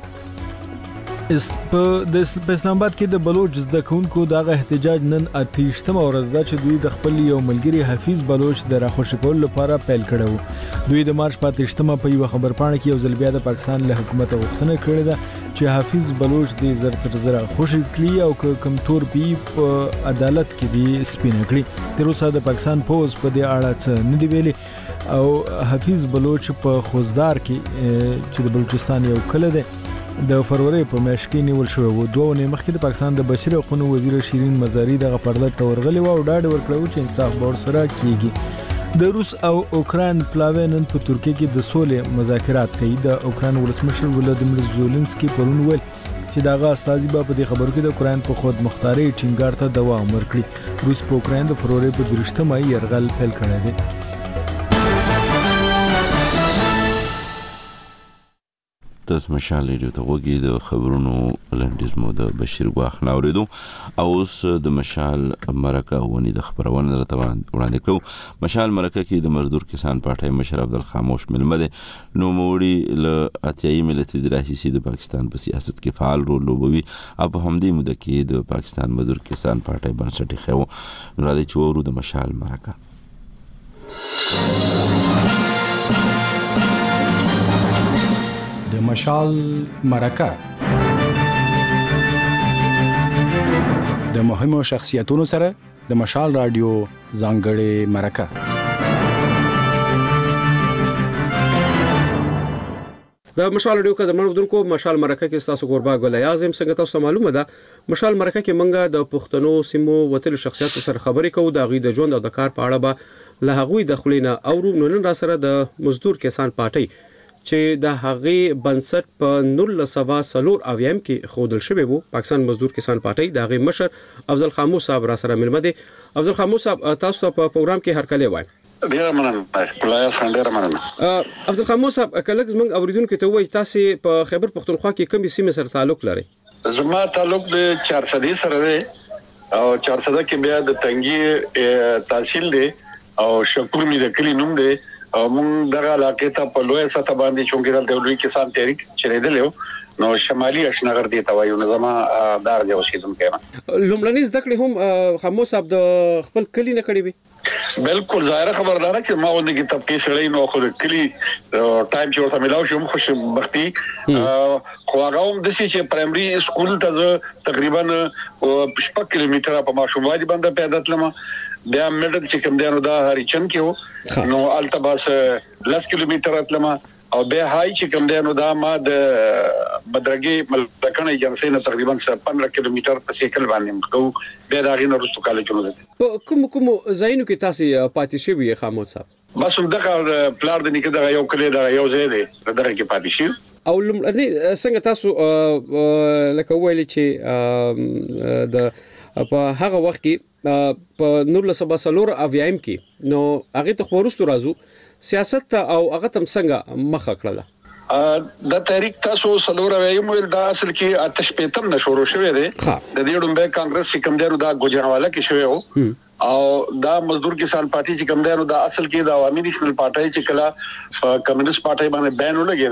اسلام آباد کې د بلوچ زده کوونکو دغه احتجاج نن 28مه ورځ ده چې دوی د خپل یو ملګری حفیظ بلوچ د راخوشي کولو لپاره پیل کړی وو. دوی د مارچ 28مه په یو خبرپاڼه کې یو ځل بیا د پاکستان له حکومت غوښتنه کړې ده چې حفیظ بلوچ د زر تر زر خوشي کړي او کمتور پی په عدالت کې دی سپینه کړي. تر اوسه د پاکستان پوز په دې اړه څه نه دی ویلي او حفیظ بلوچ په خوزدار کې چې د بلوچستان یو کلی دی د فروری په میاشت کې نیول شوی و. 2 ونې مخکې د پاکستان د بشري حقوقو وزیر شیرین مزاری دغه پرده ته ورغلی و او ډاډ ورکړی چې انصاف به ورسره کیږي. د روس او اوکراین پلاوی نن په ترکیه کې د سولې مذاکرات کوي. د اوکراین ولسمشر ولادیمیر زولنسکي پرون ویل چې دغه استازي به په دې خبرو کې د اوکراین په خود مختاري ټینګار ته دوام ورکړي. روس په اوکراین د فروری په 23مه یرغل پیل کړی دی. تاسو مشال ریډیو ته وګورئ. د خبرونو لنډیز مو د بشیر ګواخ ناوریدو او اوس د مشال مرکه ونی د خبرونه راته وړاندې کوو. مشال مرکه کې د مزدور کسان پارټي مشر عبدالخاموش ملمه ده. نو موړي ل اتیاي ملت د راهیسي د پاکستان په سیاست کې فعال رول لوبوي. په همدې موده کې د پاکستان مزدور کسان پارټي بنسټ خو را دي چورو د مشال مرکه. د مشال مرکه د مهمو شخصیتونو سره د مشال رادیو ځانګړې مرکه. د مشال رادیو کا د منودونکو مشال مرکه کې تاسو قربا غل اعظم څنګه تاسو معلومه ده مشال مرکه کې منګه د پښتنو سیمو وتل شخصیت سره خبرې کوو د غي د ژوند او د کار په اړه به له هغوی د خلینا او نن را سره د مزدور کسان پارټي چې د هغه بنسټ په 1940 اویم کې خودل شوی وو. پاکستان مزدور کسان پارټي د هغه مشر افضل خاموش صاحب را سره ملمه دي. افضل خاموش صاحب تاسو په پروګرام کې هرکلی وای. ډیر مننه کولای څنګه مننه. افضل خاموش صاحب کله زمنګ اوریدونکو ته وای تاسو په خیبر پختونخوا کې کومې سیمه سره تعلق لري؟ زما تعلق د 400 سره دی او 400 کې بیا د تنګي تحصیل دی او شکر می د کلی نوم دی او موږ دغه علاقې ته په لوی سطح باندې چونګې د لوی کسان تحریک چریدلو نو شمالي اشنغر دی ته وایو نظام دار دی اوسیدونکو لومړني زده کړې هم خاموش صاحب د خپل کلی نه کړی وي. بالکل ظاهر خبردار چې ما ولې کې طبقه سړی نو خو کلی ټایم چې ورته ملاو شم خوش بختی خو هغه هم د سې چې پرایمري سکول ته تقریبا 5 کیلومتره په ماشوموالي باندې پیدا تلم. بیا میډل چې کوم دیانو دا هریچن کې نو التباس 10 کیلومتره تلم او به هاي چې کوم دیانو دا ما د بدرګي ملکانه ایجنسی نه تقریبا 15 کیلومتر په سیکل باندې کو به دا غینه رستو کالجونو ده. په کوم ځایونو کې تاسو پاتې شوی خاموش صاحب؟ بس دغه پلان د نیکه دغه یو کلی دغه یو ځای دی دغه کې پاتې شو. او څنګه تاسو لکه ویل چې د په هغه وخت کې په 1940 اویم کې نو هغه ته خورستو راځو سیاست او هغه تم څنګه مخه کړله؟ د تحریک تاسو سلور وایم ول دا اصل کې آتش پیتم نشورو شوې ده د دې ډومبه کانګرس چې کوم دیرو دا ګوجرانواله کې شوی او دا مزدور کسان پارټي چې کوم دیرو دا اصل کې د عوامي نیشنل پارټي چې کله کمیونست پارټي باندې بین ولګی دا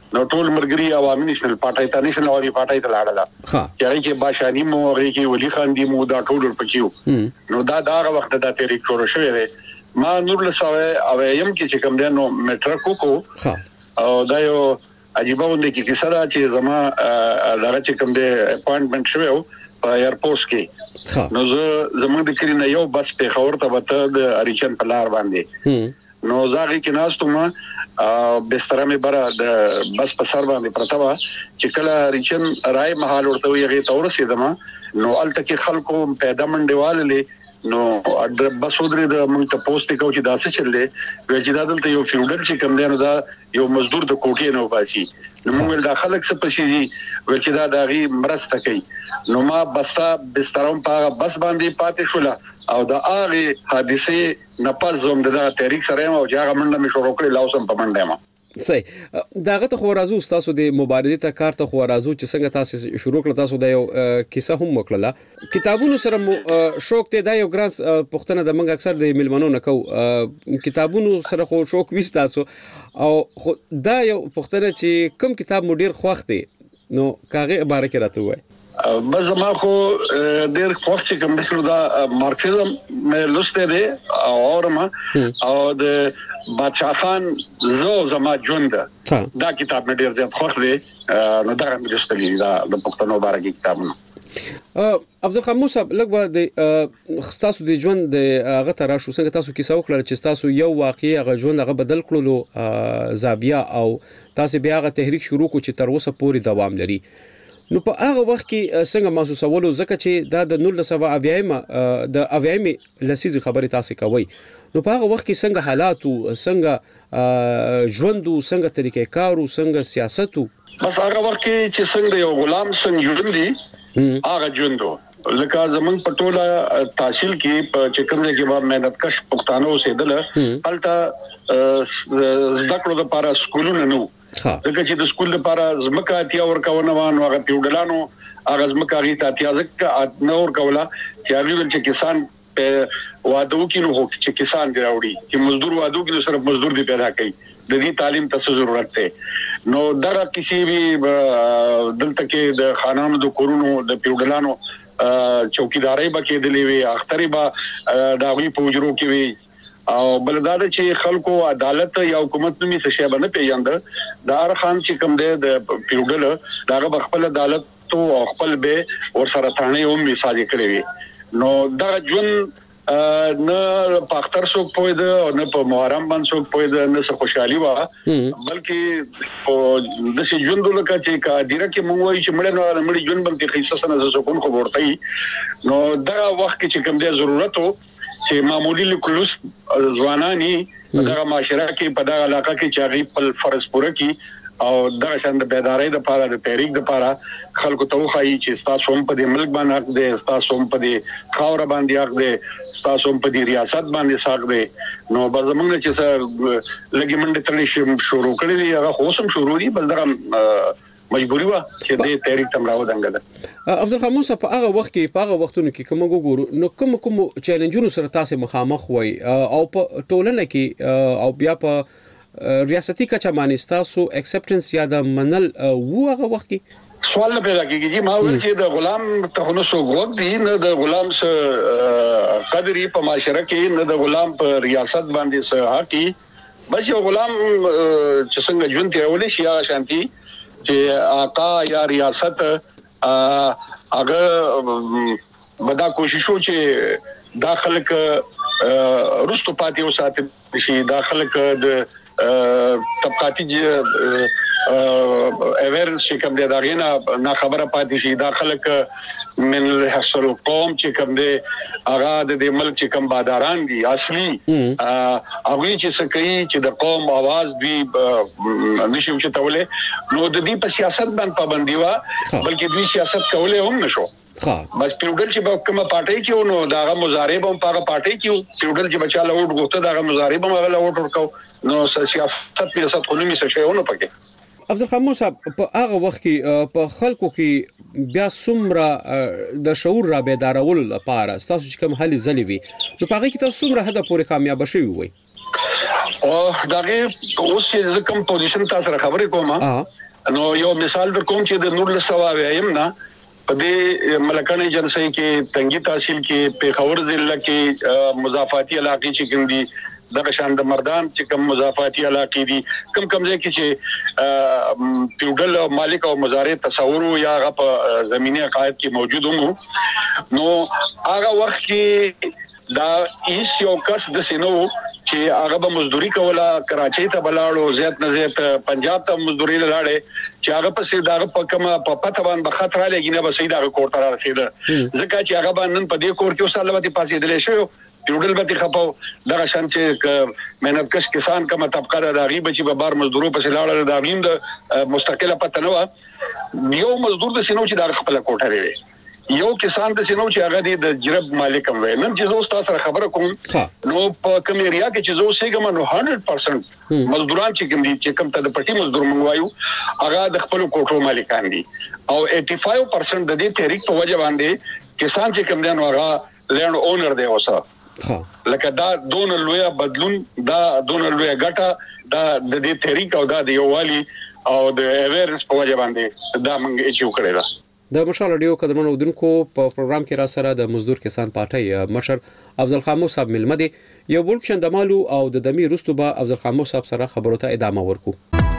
نو ټول مرګري عوامي نېشنل پارټي ته نېشنل عوامي پارټي ته لاړل چې کې باشانی مو هغه کې ولی خان دی مو دا ټول پکيو نو دا وخت دا تحریک شروع شوه دی ما نور له سوي او يم کې چې کوم دی نو میټرو کو او دا یو عجیب ونده کې کیسه دا چې زما دغه چې کوم دی اپاینټمنټ شوه په ایرپورټ کې نو زموږ د کړي نه یو بس په خبر ته وته د اریچن په لار باندې نو زاغي کې ناستو ما بستر مې بره د بس په سر باندې پرتا و چې کله ریچن راي محل ورته یې تورسې دما نو الته کې خلکو پیدا منډواله نو بس ودرې د موږ ته پوسټ کو چې داسې چللې وی چې دا دلته یو فیوډل چې کوم دی نو دا یو مزدور د کوټې نو باسي نو موږ د خلک څخه پېښې وی چې دا داغي مرسته کوي نو ما بستا بسترم په بس باندې پاتې شول او دا هغه حادثه نه پز زوم د تحریک سره او جاغه منډه مې شروع کړې لاوسم په منډه ما صحیح داغه ته خو راځو تاسو د مبارزې ته کار ته خو راځو چې څنګه تاسو شروع کړل تاسو د یو کیسه هم وکړه کتابونو سره شوق ته دا یو ګرانس پښتنه د منګ اکثر د ملمنو نه کو کتابونو سره خو شوق وست تاسو او دا یو پښتنه چې کوم کتاب مو ډیر خوښ دی نو کاغه عبارت راته وای بس ما خو ډیر خوښ چې کوم دغه دا مارکسیزم مې لسته دی او ما او د بادشاہ خان زما ژوند دا کتاب مې ډیر زیات خوښ دی نو دا مې لستلی دا د پښتنو بارے کتابونه افضل خان موسی لګ د تاسو د ژوند د هغه تر شو څنګه تاسو کیسه وکړه چې تاسو یو واقعي هغه ژوند هغه بدل کړلو زابیا او تاسو بیا هغه تحریک شروع کو چې تر اوسه پورې دوام لري نو په هغه وخت کې څنګه محسوسولو ځکه چې دا د 1970 د اویایم لسیز خبره تاسو کوي نو په هغه وخت کې څنګه حالات او څنګه ژوند او څنګه طریقې کار او څنګه سیاست بس هغه وخت کې چې څنګه یو غلام څنګه ژوند دی هغه ژوندو لکه زمون پټولا تحصیل کې په چکرځ کې به مهنت کش پښتانه اوسېدل الته زده کړو د پاره سکولونه نو دغه چې د سکول لپاره زمکه اتیا ورکونه وانه هغه پیوډلانو هغه زمکه غي اتیا ځکه نو ورکولا چې هغه چې کسان په وادو کې نو چې کسان ګراوړي چې مزدور وادو کې سره مزدور دی پیدا کوي د دې تعلیم ته ضرورت ده نو دغه کسی بھی دلته کې د خانانو د کورونو د پیوډلانو چوکیداري بکې دلې وي اختري با داوی پوجرو کې وي او بلداد چې خلکو عدالت یا حکومت نومي څه شی باندې پیژاند دار خان چې کوم دی د پیوډل داغه خپل عدالت او خپل به ور سره ثانه هم مثال کړی وي نو دا جون نه په اختر څوک پوهید او نه په محرم باندې څوک پوهید نه څه خوشحالي وا بلکې د شي ژوند لکه چې کا ډیره کې مونږ وایي چې مړ نه مړ ژوند باندې خیسه سره سکون خو ورته نو دا وخت چې کوم دی ضرورت چې معمولی لکلوس ځوانانی دغه معاشره کې په دغه علاقه کې چاغي په فرض پوره کې او دغه شاند بیداری د پاره د تحریک د پاره خلکو ته وخایي چې تاسو هم په دې ملک باندې حق دي تاسو هم په دې خاور باندې حق دي تاسو هم په دې ریاست باندې حق دي نو بزمنګ چې لګي منډه تللی شروع کړی هغه خوشم شروع دي بل دغه مجبوری وا چې دې تحریک تم راو دنګل افضل خان موسی په هغه وخت کې په هغه وختونو کې کوم وګورو نو کوم چیلنجونو سره تاسو مخامخ وای او په ټولنه کې او بیا په ریاستي کچا باندې تاسو اکسپټنس یا د منل وو هغه وخت کې سوال پیدا کیږي چې ما ویل چې د غلام ته نو سو غوږ دی نه د غلام سره قدرې په معاشره کې نه د غلام په ریاست باندې سره حقي بس یو غلام چې څنګه ژوند کوي شي هغه شانتي چې آقا یا ریاست هغه بدا کوششو چې داخله ک رستو پاتې اوساته شي داخله ک د طبقاتي اویرنس چې کوم دی دا غینا نه خبره پاتې شي داخله ک من حصل قوم چې کوم دی هغه د ملک چې کوم باداران دي اصلي هغه چې سکه چې د قوم आवाज دی نشم چې توله نو د دې په سیاست باندې پابندي وا بلکې دوی سیاست کوله هم نشو بس پیوډل چې په کومه پارټي کې نو داغه مضارب هم په پارټي کې پیوډل چې بچاله ووټ غوښته داغه مضارب هم هغه ووټ ورکاو نو سیاست خو نومي څه شی ونه پکې افضل خان موسی په هغه وخت کې په خلکو کې بیا څومره د شعور را بیدارولو لپاره تاسو چې کوم حل زلي وي نو په هغه کې تاسو څومره هدا پورې کامیاب شوي وي او دغه اوس چې کوم پوزیشن تاسو سره خبرې کوم نو یو مثال در کوم چې د نور له ثواب یم نه په دې ملکانه ایجنسی کې تنګي تحصیل کې پیښور ضلع کې مضافاتي علاقې چې کوم دي دغه شان د مردان چې کوم مضافاتي علاقې دي کم ځای کې چې پیوډل مالک او مزارع تصور یا هغه په زميني عقاید کې موجود وو نو هغه وخت کې دا هیڅ یو کس د سينو چې هغه به مزدوري کوله کراچۍ ته بلاړو زیات نه زیات پنجاب ته مزدوري لاړې چې هغه په سیده په کومه په پته باندې خطر لګی نه به سیده کوړ ته رسیده ځکه چې هغه باندې په دې کور کې وساله وتی پاسې دلې شو پیوډل به خپاو دغه شان چې مهنت کش کسان کومه طبقه د غریب چې به بار مزدورو په لاړل د غیم د مستقله پته نه و یو مزدور د سينو چې د خپل کوټه لري یو کسان د سينو چې هغه د جرب مالک هم وي نن چې زه تاسو سره خبره کوم نو په کوم ایریا کې چې زه سیګم نو 100% مزدوران چې کوم دي چې کوم ته د پټي مزدور منغوایو هغه د خپل کوټو مالکان دي او 85% د دې تحریک په وجه باندې کسان چې کوم دي نو هغه لینډ اونر دی اوسه لکه دا دون لویا بدلون دا دون لویا ګټه دا د دې تحریک او دا د یووالي او د اویرنس په وجه باندې دا موږ اچیو کړی دا د مشال رادیو قدرمنو دونکو په پروګرام کې را سره د مزدور کسان پارټي مشر افضل خاموش صاحب ملمدي یو بل شندمالو او د دمی رستوبه افضل خاموش صاحب سره خبرو ته ادامه ورکو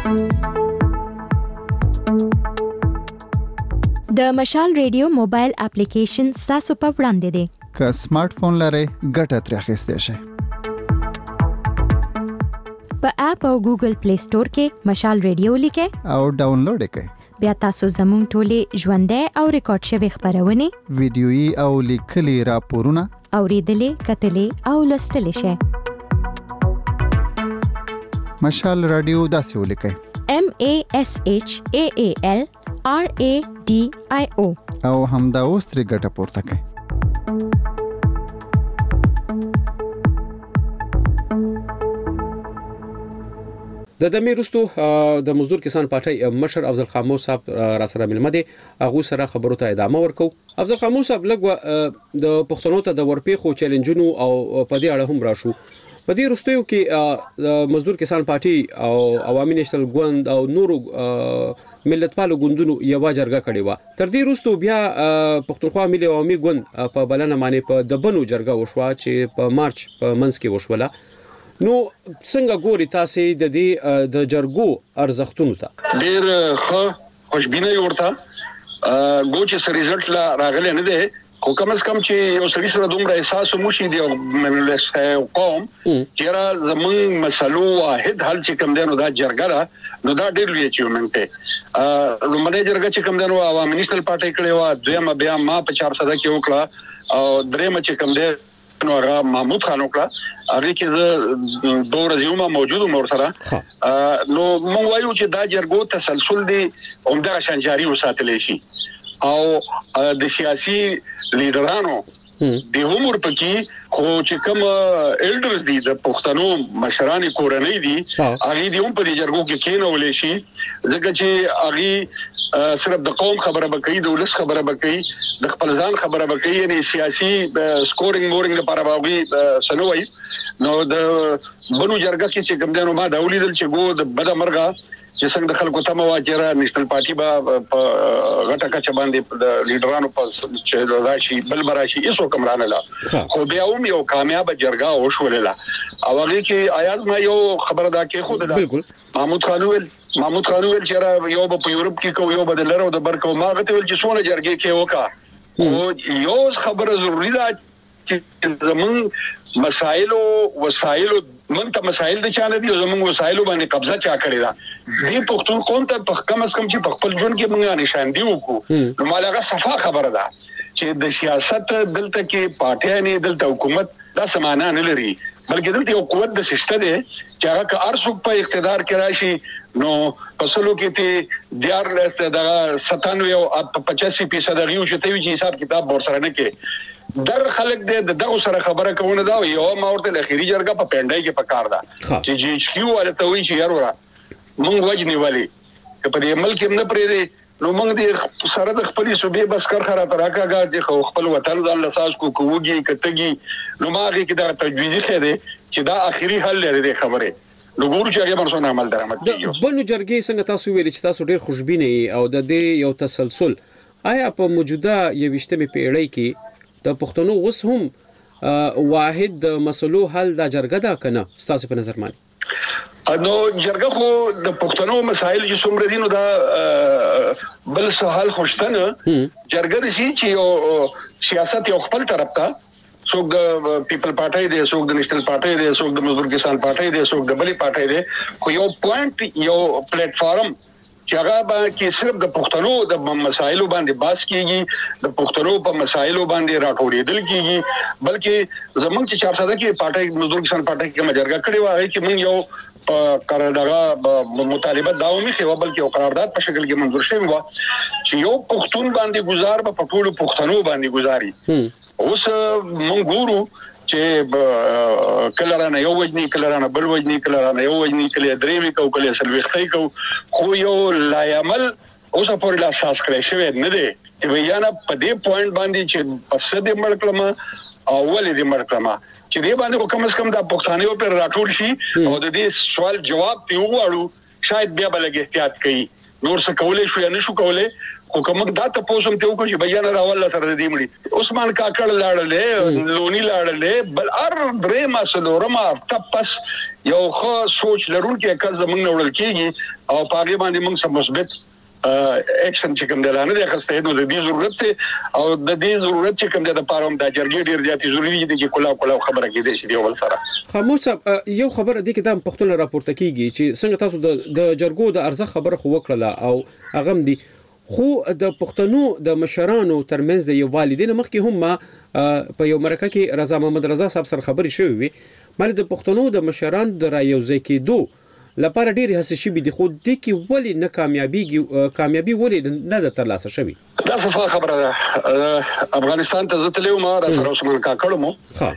د مشال رادیو موبایل اپلیکیشن تاسو په وړاندې دی که سمارټ فون لرئ ګټه ترې اخیستی شئ په اپ او ګوګل پلی سٹور کې مشال رادیو لیکئ او ډاونلوډ کړئ بیا تاسو زموږ ټولې ژوندۍ او ریکارډ شوی خبرونه ویډیويي او لیکلي راپورونه اوریدلې کتلې او لوستلې شئ مشال رادیو داسې ولیکئ MASHAALRADIO او همدا اوس ترې ګټه پورته کړئ د دمه رستو د مزدور کسان پارټي مشر افضل خاموش صاحب را سره ملمدي هغه سره خبرو ته ادامه ورکو افضل خاموش صاحب لګ د پښتنو ته د ورپېخو چیلنجونو او په دې اړه هم راشو په دې رستو کې د مزدور کسان پارټي او عوامي نېشنل ګوند او نورو ملتپالو ګوندونو یو جرګه کړې و تر دې رستو بیا پښتونخوا ملي عوامي ګوند په بلنه باندې په دبنو جرګه وشوه چې په مارچ په منځ کې وشوله نو څنګه ګوري تاسو د دې د جرګو ارزښتونو ته ډېر ښه خوشبینه ورته ګوچ سره رزلټ لا راغلی نه دی خو کم از کم چې یو سړي سره دومره احساس موشي دی منلس قوم چې را زمون مسلو واحد حل چې کوم دی نو دا جرګه نو دا ډېر لوی اچیومنت دی لومړی جرګه چې کوم دی نو عوامي نېشنل پارټي کړې و دویمه بیا ما په 400 کې وکړه او درېمه چې کوم دی نو هغه محمود خان وکړه هغه کې زه دوه ورځې موجود وم ورسره نو موږ وایو چې دا جرګو تسلسل دی همدا شان جاري وساتل شي او د سیاسي لیډرانو د عمر پکې خو چې کوم ایلډرز دي د پښتنو مشران کورنۍ دي هغه دې هم په دې جرګو کې کېنولې شي ځکه چې هغه صرف د قوم خبره بکې د ولس خبره بکې د خپل ځان خبره بکې یعنی سیاسي سکورینګ مورینګ لپاره باغی سنوي نو د بنو جرګه کې چې کوم دنو ما دا ولیدل چې ګو د بد مرغه چې څنګه د خلکو ته مواجره نېشنل پارټي با غټه کچ باندې د لیډرانو په چې راشي بل براشي ایسو کمرانه لا خو بیا هم یو کامیاب جرګه وشولله او هغه کې آیات ما یو خبره دا کې خود ده بالکل محمود خانویل چې یو په یورپ کې کو یو بدل لرو د برکو ما غته ویل چې څونه جرګه کې وکا او یو خبره ضروری ده چې زمون وسایل من ته مسایل د چانه دي زموږ وسایل باندې قبضه چا کړی دا دې پښتون قوم ته په کم از کم چې په خپل ژوند کې موږ نشاندي وکړو نو مالګه صفه خبره ده چې د سیاست دلته کې پارټیانې دلته حکومت دا سمانه نه لري بلکې دلته یو قوت د سشته ده چې هغه ارسوک په اقتدار کې راشي نو پسلو کې ته دیار لسته د 97 او 85% غيو چې ته وی حساب کتاب ور سره نه کې در خلک د دغه سره خبره کوونه دا یو ما ورته اخیری جرګه په پندای کې پکار دا چې جی ایچ کیو ولته وی چې یارو را مونږ وجنی والی که په دې ملک هم نه پرې نو موږ دې سره د خپل صوبې بس کار خرا تراکاګه د خپل وطن ځان لاساس کو کوږي کټګي نو ماږي کې دا تجویزي خیره چې دا اخیری حل لري خبره نو ګورو چې هغه مرسونه عمل درآمد کیږي بنو جرګې څنګه تاسو ویل چې تاسو ډېر خوشبینه او د دې یو تسلسل آیا په موجوده 21مې پیړۍ کې د پښتنو اوس هم واحد د مسلو حل د جرګه دا کنه تاسو په نظر مانی نو جرګه خو د پښتنو مسایل چې څومره دي نو دا بل سهال خوشتنه جرګه دي چې یو سیاست یو خپل طرف ته څوک د پیپل پارټي دی څوک د نېشنل پارټي دی څوک د مزدور کسان پارټي دی څوک د بلی پارټي دی خو یو پوینټ یو پلیټ فارم چې هغه به کې صرف د پښتنو د مسایلو باندې بحث کیږي د پښتنو په مسایلو باندې راټوړېدل کیږي بلکې زمونږ چې 400 کې پارټي مزدور کسان پارټي کې مجرګه کړې و هغه چې موږ یو قرارداد مطالبه داومي خو بلکې یو قرارداد په شکل کې منظور شوی و چې یو پښتون باندې گزار په ټولو پښتنو باندې گزاري اوس موږ ګورو چې کله رانه یو وجني کله رانه بل وجني کله رانه یو وجني کله درېمي کو کله سلوختي کو خو یو لایمل اوس په اړه اساس کړی شوی نه دی چې ویانا په دې پوینټ باندې چې پس دې مړکلمه او ولې دې مړکلمه چې دې باندې کوم څه کم د پښتانه په راټول شي او د دې سوال جواب پیوغواړو شاید بیا بلګ احتیاط کوي نور څه کولای شو یا نشو کولای خو کوم دا تاسو هم ته وکړي چې بیان راول سره دې مړي عثمان کاکړ لاړلې لونی لاړلې بل ار درې ما سلورما تپس یو خو سوچ لرونکي کز زمونږ نوړل کیږي او پاګې باندې موږ سم مثبت اکشن چې کوم دلانه د خسته نو د دې ضرورت او د دې ضرورت چې کوم د پاروم د جرګې ډیر ځاتي ضروری دي چې کلا خبره کېده شي دی ول سره خاموش یو خبره دي کې د پښتون راپورته کیږي چې څنګه تاسو د جرګو د ارزه خبره خو وکړه او اغم دي خو د پښتنو د مشرانو ترمنځ د یو والدین مخکې هم په یو مرکه کې رضا محمد رضا صاحب سره خبرې شوې وي مله د پښتنو د مشران د رایوځي کېدو لپاره ډېر هڅې شوې دي خو د کې ولې نه کامیابی ولې نه د ترلاسه شوی دا صفه خبره ده افغانستان ته زتلو ما را سره عثمان کاکړ مو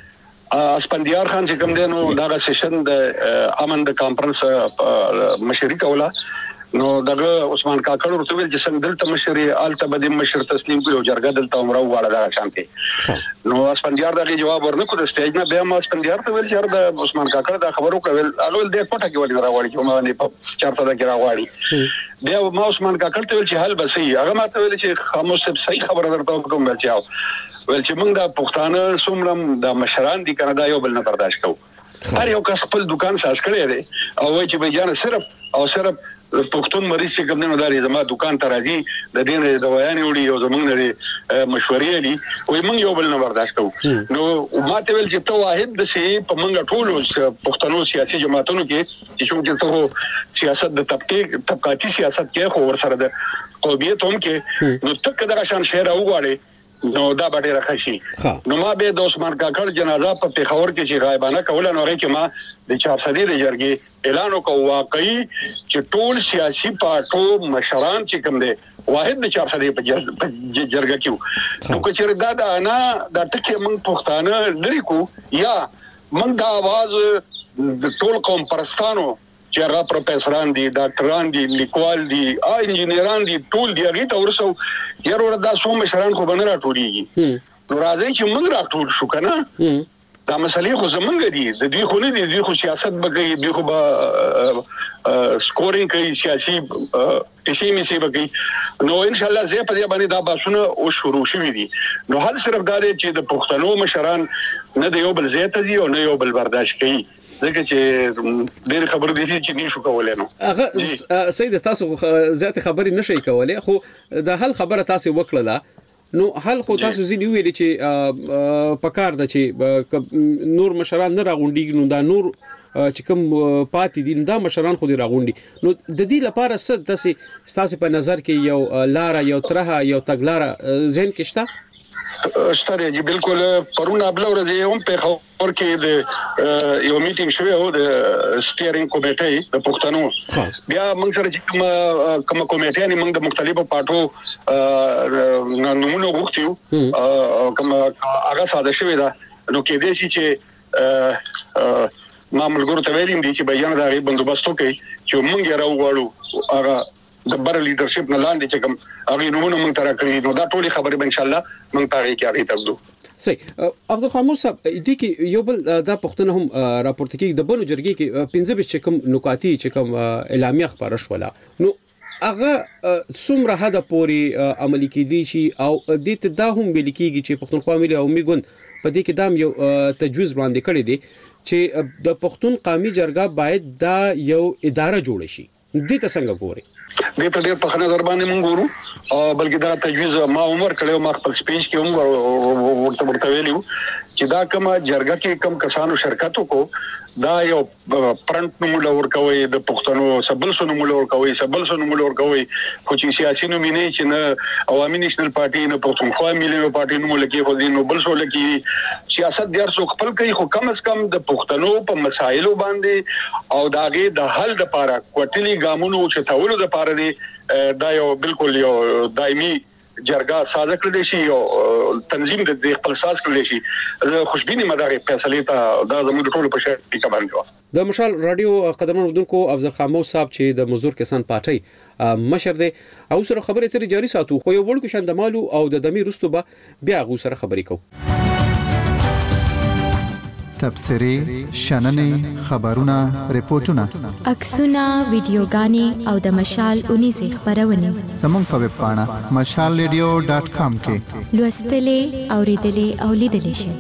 اسپندیار خان چې کوم دینو دا سیشن د امن د کانفرنس مشري کوله نو دغه عثمان کاکړ ورته ویل چې څنګه دلته مشري آلته بده مشر تسلیم کو یو جرګه دلته عمره واړه دا شانتي نو اسپندیار دغه جواب ورنکو د سټیج نه بیا ما اسپندیار ته ویل چې د عثمان کاکړ دا خبرو کول اول د کوټه کې ولې راوړي چې ما نه په 400 کې راوړي بیا ما عثمان کاکړ ته ویل چې حل بسې هغه ما ته ویل چې خاموش صحیح خبره درته کوم ویل چې موږ د پښتانه سومرم د مشران دي کنه دا یو بل نه برداشت کوو هر یو کس خپل دکان ساز کړی دی او وایي چې بیان صرف او صرف پښتون مریض چې کوم نه داري زما دکان ته راځي د دین د دوايانې وړي او زمونږ لري مشورې دي وای موږ یو بل نه برداشت کوو نو ماته ویل چې ته واحد د سي په موږ ټول پښتنو سیاسي جماعتونو کې چې څنګه سیاست د طبقاتي سیاست کې خو ور سره د قومیت هم کې نو تک دغه شان شهر اوغاړي نو دا باندې راخشي نو ما به د عثمان کاکړ جنازه په پیښور کې چې غایبانه کوله نو هغه کې ما د 400 د جرګې اعلان وکړ واقعي چې ټول سیاسي پارټو مشران چې کوم دي واحد د 400 په جرګه کې نو که چیرې دا انا د ټکي من پښتانه لري کو یا من دا आवाज د ټول قوم پرستانو چې هغه پروفیسوران دي ډاکټران دي لیکوال دي انجینران دي ټول دی هغه ته ورسو یاره وردا سو مشران خو بنه راټوړيږي نو راځي چې موږ راټول شو کنه دا مسلې خو زمونږ دي د دوی خو نه دي دوی خو سیاست بګي دوی خو سکورینګ کوي سیاسي کسی میسي بګي نو ان شاء الله زه په دې باندې دا باسونه او شروع شوي دي نو هل صرف دا دي چې د پښتنو مشران نه د یو بل زیات دي او نه یو بل برداشت کوي ځکه چې ډېر خبر دي چې نشو کولای نو هغه سید تاسو زیات خبري نشي کولای خو د هل خبره تاسو وکړه نو هل خو تاسو ځینې ویل چې پکار د چې نور مشران نه راغونډي نو دا نور چې کوم پاتې دي دا مشران خو دي راغونډي نو د دې لپاره څه تاسو په نظر کې یو لار یو ترها یو تګلار ذهن کې شته اشتره جی بالکل پرونه بل ورځ هم په خبر کې د یو میټینګ شوی و د سټیرینګ کمیټې د پښتنو بیا موږ سره چې کوم کمیټې نه موږ د مختلفو پارټو نمونه غوښتیو کوم هغه ساده شوی دا نو کې دې چې ما ملګرو ته ویلم دي چې بیان دا غي بندوبست وکړي چې موږ راوغواړو هغه د بر لیډرشپ نه لاندې چې کوم هغه نمونه موږ تر کړی نو دا ټول خبرې به ان شاء الله موږ پاره کې هغه تبدو صحیح عبدالخاموس صاحب دې کې یو بل دا پښتنه هم راپورټ کې د بنو جرګې کې 15 چې کوم نکاتی چې کوم اعلامیه خبره شوله نو هغه څومره حد پورې عملي کېدی شي او دې ته دا هم ویل کېږي چې پښتونخوا ملي او میګون په دې کې دا یو تجویز وړاندې کړی دی چې د پښتون قومي جرګه باید دا یو اداره جوړ شي دې ته څنګه ګوري دې ته ډېر په نظر باندې مونږ ګورو او بلکې دا تجویز ما عمر کړو ما خپل سپیچ کې هم ورته ویلو چې دا کوم جرګه کې کوم کسانو شرکت وکړو دا یو پرنټ نومول ورکوي د پښتنو سبل سو نومول ورکوي سبل سو نومول ورکوي خو چې سیاسي نومینه چې نه عوامي نېشنل پارټي نه پښتونخوا ملي پارټي نومول کې خو دې نو بل سو لکې سیاست ډیر څو خپل کوي خو کم از کم د پښتنو په مسایلو باندې او داغه د حل لپاره کوټلي ګامونو چې تاولو د لپاره دی دا یو بالکل یو دایمي جرګه ساده کړل شي او تنظیم د خپل ساز کړل شي خوشبيني مداري فیصله ته دا زموږ ټولو په شر کې باندې د مشال رادیو قدرمن ودونکو افضل خاموش صاحب چې د مزدور کسان پارټي مشر دی او سره خبرې تر جاري ساتو خو یو وړ کې شاندمالو او د دمي رستو به بیا غو سره خبرې کوو تبصري شننې خبرونه ریپورتونه عکسونه ویډیوګانې او د مشال 19 خبرونه زموږ په ویب پاڼه mashalradio.com کې لوستلې اوریدلې او لیدلې شئ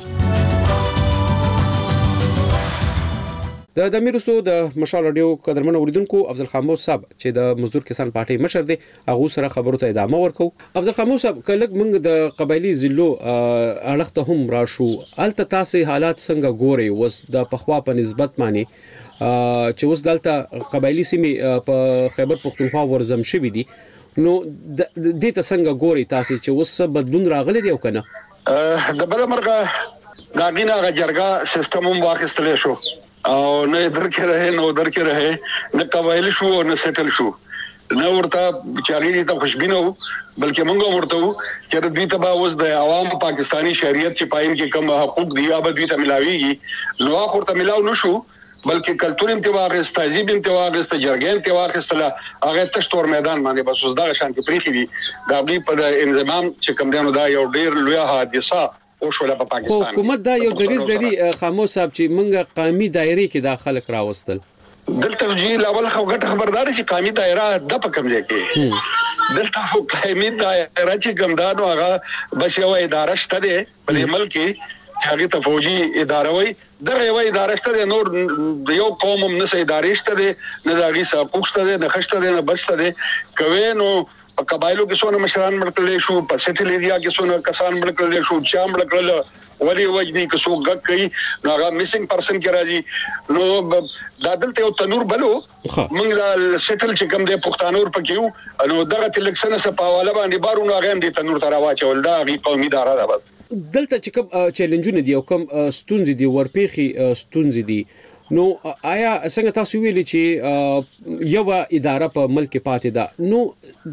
د دمیرستو د مشال رادیو قدرمن اوریدونکو افضل خاموش صاحب چې د مزدور کسان پارټي مشر دی هغه سره خبرو ته ادامه ورکو افضل خاموش صاحب کله موږ د قبایلی ضلعو اړخته هم راشو الته تاسو حالات څنګه ګوري وس د پخوا په نسبت معنی چې وس دلته قبایلی سیمه په خیبر پختونخوا ورزم شوی دي نو د دې ته څنګه ګوري تاسو چې وس بدلون راغلی دی او کنه د بل مرګه داګینا جرګه سیستم هم واخیستل شو او نه درکې رہے نو درکې رہے نه قبایل شو او نه سیټل شو نه ورته چاري ته خوشبینه وو بلکې موږ ورته وو چې د دې تبا اوس د عوام پاکستانی شریعت چې پاین کې کوم حقوق دی هغه دوی ته ملاويږي نو هغه ورته ملاو نشو بلکې کلتور انتواغ است تهذیب انتواغ است جرګې انتواغ استله هغه تشتور میدان باندې بس اوس دا شانتي پریخي دي دا بلی په انضمام چې کوم دینو دا یو ډیر لوی حادثه خو حکومت دا یو دریز لري خاموش صاحب چې موږ قومي دایره کې داخل راوستل دلته جی لاول خبردار چې قومي دایره د پکم ځکه دلته قومي دایره چې ګمدانو هغه بس یو اداره شته ده په ملک چې هغه ته فوجي اداره وي دغه یو اداره شته نور یو قوم هم نه اداره شته نه دغه حقوق شته نه خشته نه بسته ده کوي نو په قبایلو کې څونه مشران مړکړل شو په سټل ایریا کې څونه کسان مړکړل شو چا مړکړل ولی وجني که څوک غږ کوي نو هغه میسنګ پرسن کې راځي نو دا دلته یو تنور بلو موږ دا سټل چې کوم د پښتانور پکې نو دغه تلکسنه سپاواله باندې بارونو هغه هم د تنور تر واچول دا غي قومي دارا ده بس دلته چې کوم چیلنجونه دي او کوم ستونزې دي ورپېخي ستونزې دي نو آیا څنګه تاسو ویلي چې یو اداره په ملک پاتې ده نو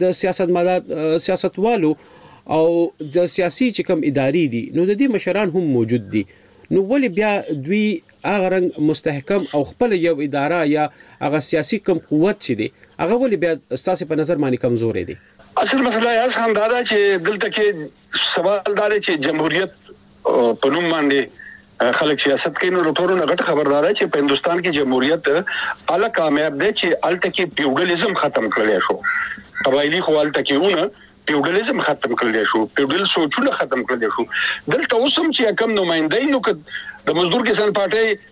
د سیاستوالو او د سیاسي چې کوم ادارې دي نو د دې مشران هم موجود دي نو ولې بیا دوی هغه رنګ مستحکم او خپل یو اداره یا هغه سیاسي کوم قوت چې دي هغه ولې بیا ستاسو په نظر باندې کمزوري دي اصل مسله یې هم دا ده چې دلته کې سوال دا دی چې جمهوریت په نوم باندې خلک سیاست کوي نو ټولو نه غټ خبردار چې په هندستان کې جمهوریت اعلی کامیاب دی چې الته کې پیوډالیزم ختم کړل شو قبایلی خو الته کېونه پیوډالیزم ختم کړل شو پیوډل سوچونه ختم کړل شو دلته اوسم چې کم نمائندای نو د مزدور کسان پارټي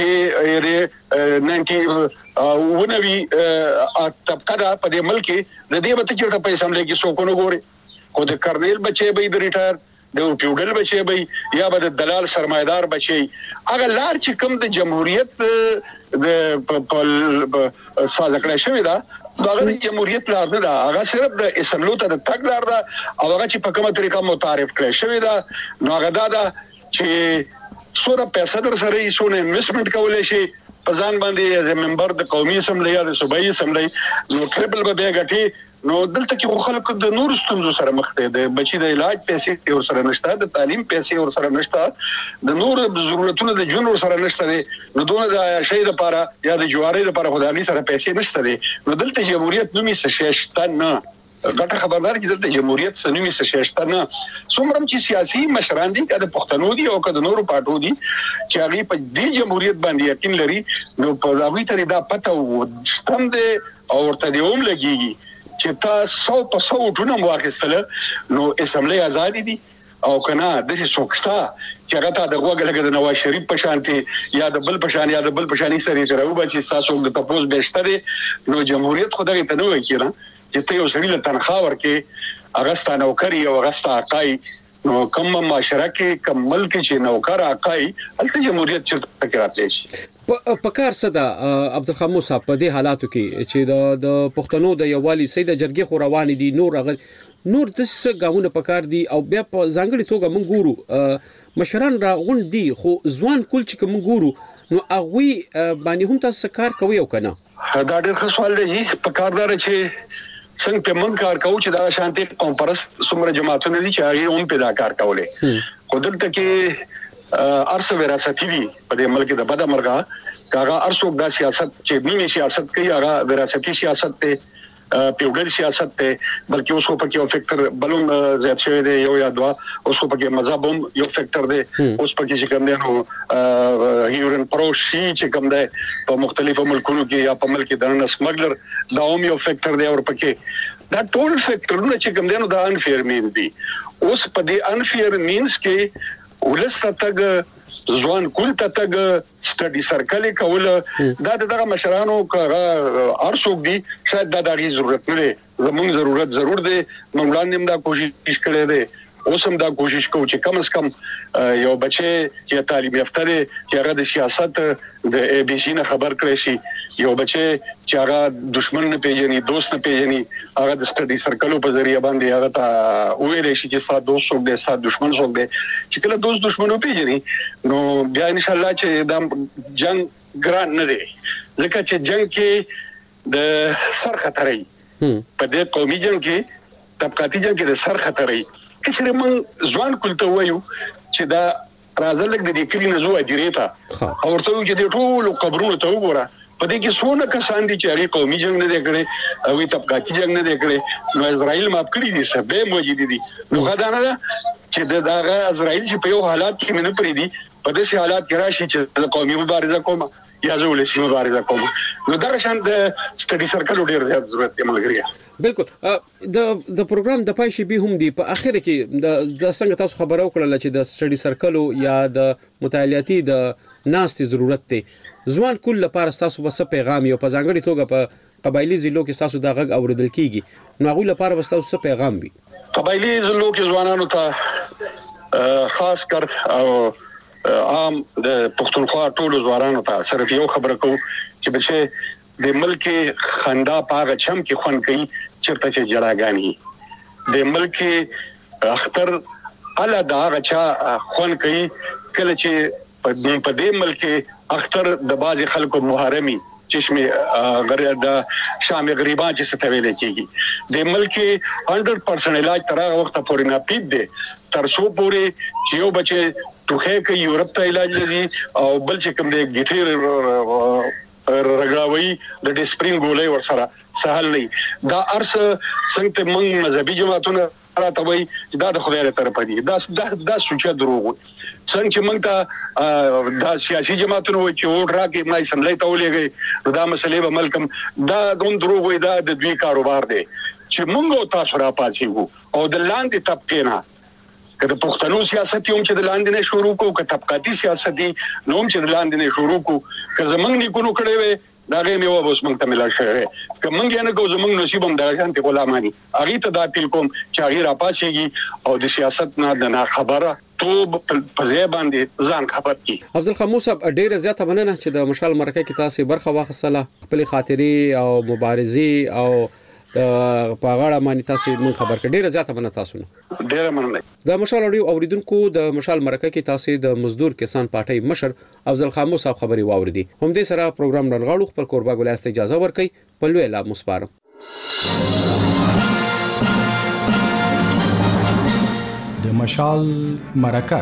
چې 90 ونوي طبقه دا په دې ملک د دې وته چې په اسمبلی کې څوک نه ګوري خو د کرنیل بچي به د ریټایر د پیوډل بچي به یا به د دلال سرمایدار بچي هغه لار چې کوم د جمهوریت د سازکړه شوی دا دغه جمهوریت لار نه دا هغه صرف د اسمبلی ته د تګ لار دا او هغه چې په کومه طریقه متعارف کړی شوی دا نو هغه دا چې سوره پیسې در سره یې سونه انویسټمنٹ کولای شي په ځان باندې از ممبر د قومي اسمبلی یا د صوبایي اسمبلی نو ټریبل به غټي نو دلته کې خلکو د نور ستونزو سره مخ دي د بچي د علاج پیسې ور سره نشته د تعلیم پیسې ور سره نشته د نور ضرورتونو د جون ور سره نشته دي نو دونه د شی لپاره یا د جواري لپاره خدای سره پیسې نشته دي نو دلته جمهوریت نومي څه شته نه غټه خبردار چې دلته جمهوریت سنوي څه شته نه څومره چې سیاسي مشران دي کله پښتنو دي او کله نورو پارټو دي چې هغه په دې جمهوریت باندې یقین لري نو په هغه ترې دا پته وشتم دي او ورته دی هم لګيږي چې تاسو په څو ټونه واخیستل نو اسمبلی آزادي دي او کنه د څه سوکستا چې هغه ته د غوګلګ د نواز شریف په شانتي یا د بل په شان یا د بل په شاني سره ترو به چې تاسو د تپوس بهشته نو جمهوریت خدای ته نه وایي چې ته یو سړي له تنخواه ورکې اغستا نوکری او اغستا اقای نو کوم معاشره کې کوم ملک چې نوکر اقای الته جمهوریت چې تکراتلی شي په کار صدا عبدالخاموس صاحب په دې حالاتو کې چې د پښتنو د یووالي سید جرګي خو روان دي نور د څه ګامونه په کار دي او بیا په ځانګړي توګه موږ ګورو مشران را غون دي خو ځوان کول چې موږ ګورو نو هغه باندې هم تاسو کار کوي او کنه دا ډېر ښه سوال دی په کاردار چې څنګه په من کار کوي چې دا شانتي کانفرنس څومره جماعتونه دي چې هغه هم پیدا کار کولې خو دلته کې ارث وراثتي دي په دې ملک د بده مرګه کاغه ارثوک دا سیاست چې نیمه سیاست کوي هغه وراثتي سیاست ته پیوډل سیاست ته بلکې اوس په کې یو فیکٹر بلوم زیات شوی دی یو یا دوا اوس په کې مذهب هم یو فیکٹر دی اوس په کې چې کوم دی نو هیورن پروشي چې کوم دی په مختلفو ملکونو کې یا په ملک د سمګلر دا هم یو فیکٹر دی او په کې دا ټول فیکٹرونه چې کوم دی نو دا انفیر مین دي اوس په دې انفیر مینز کې ولسته تګ ځوان کول ته تګ سټډي سرکل کوله دا دغه مشرانو کغه ارڅوک دي شاید دا د ضرورت نه دی زموږ ضرورت ضرور دی موږ لاندې دا کوشش کړې ده اوس هم دا کوشش کوو چې کم از کم یو بچي چې تعلیم یافته دی چې هغه د سیاست د ای بي سي نه خبر کړي شي یو بچي چې هغه دشمن نه پیژني دوست نه پیژني هغه د سټډي سرکلو په ذریعہ باندې هغه ته ویل شي چې ستا دوست څوک دی ستا دشمن څوک دی چې کله دوست دشمنو پیژني نو بیا ان شاء الله چې دا جنگ ګران نه دی ځکه چې جنگ کې د سر خطرې په دې قومي جنگ کې طبقاتي جنگ کې د سر خطرې کله موږ ځوان کولته وایو چې دا راځل د دې کلی نه زوه دیریتا او ورته چې د ټولو قبرونو ته وګوره په دې کې څونه کسان دي چې هغه قومي جنگ نه کړي او طبقاتي جنگ نه کړي نو اسرائیل ماپ کړی دي سبه موجود دي نو غدانه چې دا اسرائیل چې په یو حالات کې نه پری دي په دې حالات کې راشي چې قومي مبارزه کوم یا ولسی مبارزه کوم نو دا شان د سټډي سرکل ډیر زیات ضرورت دی ملګری بالکل د پروګرام د پای شي به هم دی په اخر کې د څنګه تاسو خبرو کړل چې د سټډي سرکل یا د مطالعاتي د ناستي ضرورت دی ځوان کول لپاره تاسو وسه پیغام یو په ځانګړي توګه په قبایلی ضلعو کې تاسو دا غږ اوریدل کیږي نو هغه لپاره تاسو څه پیغام وي قبایلی ضلعو کې ځوانانو ته خاص کر او عام د پښتونخوا ټولو ځوانانو ته صرف یو خبره کوم چې بچي د ملک خندا پاغه چم کې خون کوي چرته چې جړاګانی د ملک اختر الا دا غچا خون کوي کله چې په دې ملک اختر د بازي خلکو محرمي چشمه غره د شام غریبان چې ستویل کیږي د ملک 100% علاج تر هغه وخت پورې نه پیډ دي تر څو پورې چې یو بچي ټوخه کوي یورپ ته علاج لري او بل چې کوم دی ګټیر رګاوي د ډیسپرین ګولې ورسره سهل نه دا ارس څنګه موږ مذهبي جماعتونه راته وای چې دا د خدای له طرفه دي دا سوچه دروغ څنګه چې موږ ته دا سیاسي جماعتونه وای چې ووټ راکې ما اسمبلی ته ولېږي دا مسلې به ملکم دا دوم دروغ وای دا د دوی کاروبار دی چې موږ تاسو را پاتې وو او د لاندې طبقه نه که د پښتنو سیاست هم چې د لاندې نه شروع کو که طبقاتي سیاست دي نو هم چې د لاندې نه شروع کو که زمنګ نیکونو کړي وي دا غي میوه اوس موږ ته ملا شوی که موږ نه کو زمنګ نصیب هم دا شانتي غلامانی اغه ته دا اپیل کوم چې اغه را پاسيږي او د سیاست نه خبره تو په ځای باندې ځان خبر کی عبدالخاموس صاحب ډیره زیاته مننه چې د مشال مرکه کې تاسو برخه واخصله خپل خاطري او مبارزي او په غاړه باندې تاسو مون خبر کړ ډیره زیاته مننه تاسو نه ډیره مننه د مشال اړیو اوریدونکو د مشال مرکه کې تاسو د مزدور کسان پارټي مشر عبدالخاموس صاحب خبري واوریدي هم دې سره پروګرام نړغاړو خپل قربا ګولاسته اجازه ورکړي په لوی لا مسپارم د مشال مرکه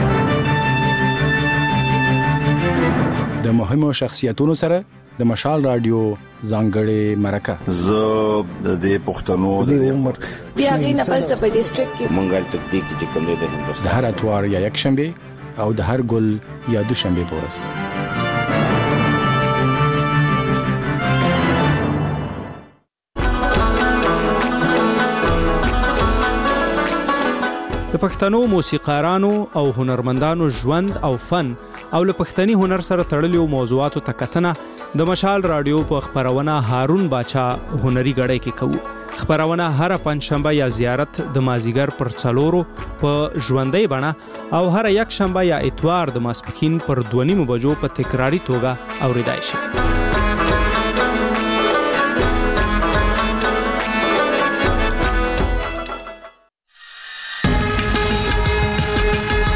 د مهمو شخصیتونو سره د مشال رادیو ځانګړې مرکه زه د دې پښتنو د عمر بیا غینه پس په ډیسټریکټ کې مونږه تطبیق چې کوم دی د هندوستان د هر اتوار یا یک شنبه او د هر ګل یا دوشنبه پورس د پښتنو موسیقارانو او هنرمندانو ژوند او فن او له پښتني هنر سره تړلو موضوعاتو ته کتنه د مشال رادیو په خبرونه هارون باچا هنري غړی کې کوو. خبرونه هر پنځشنبه یا زیارت د مازیګر پر 4 په ژوندۍ بڼه او هر یک شنبه یا اتوار د ماسپښین پر 2:30 بجو په تکراری توګه اوریدای شي.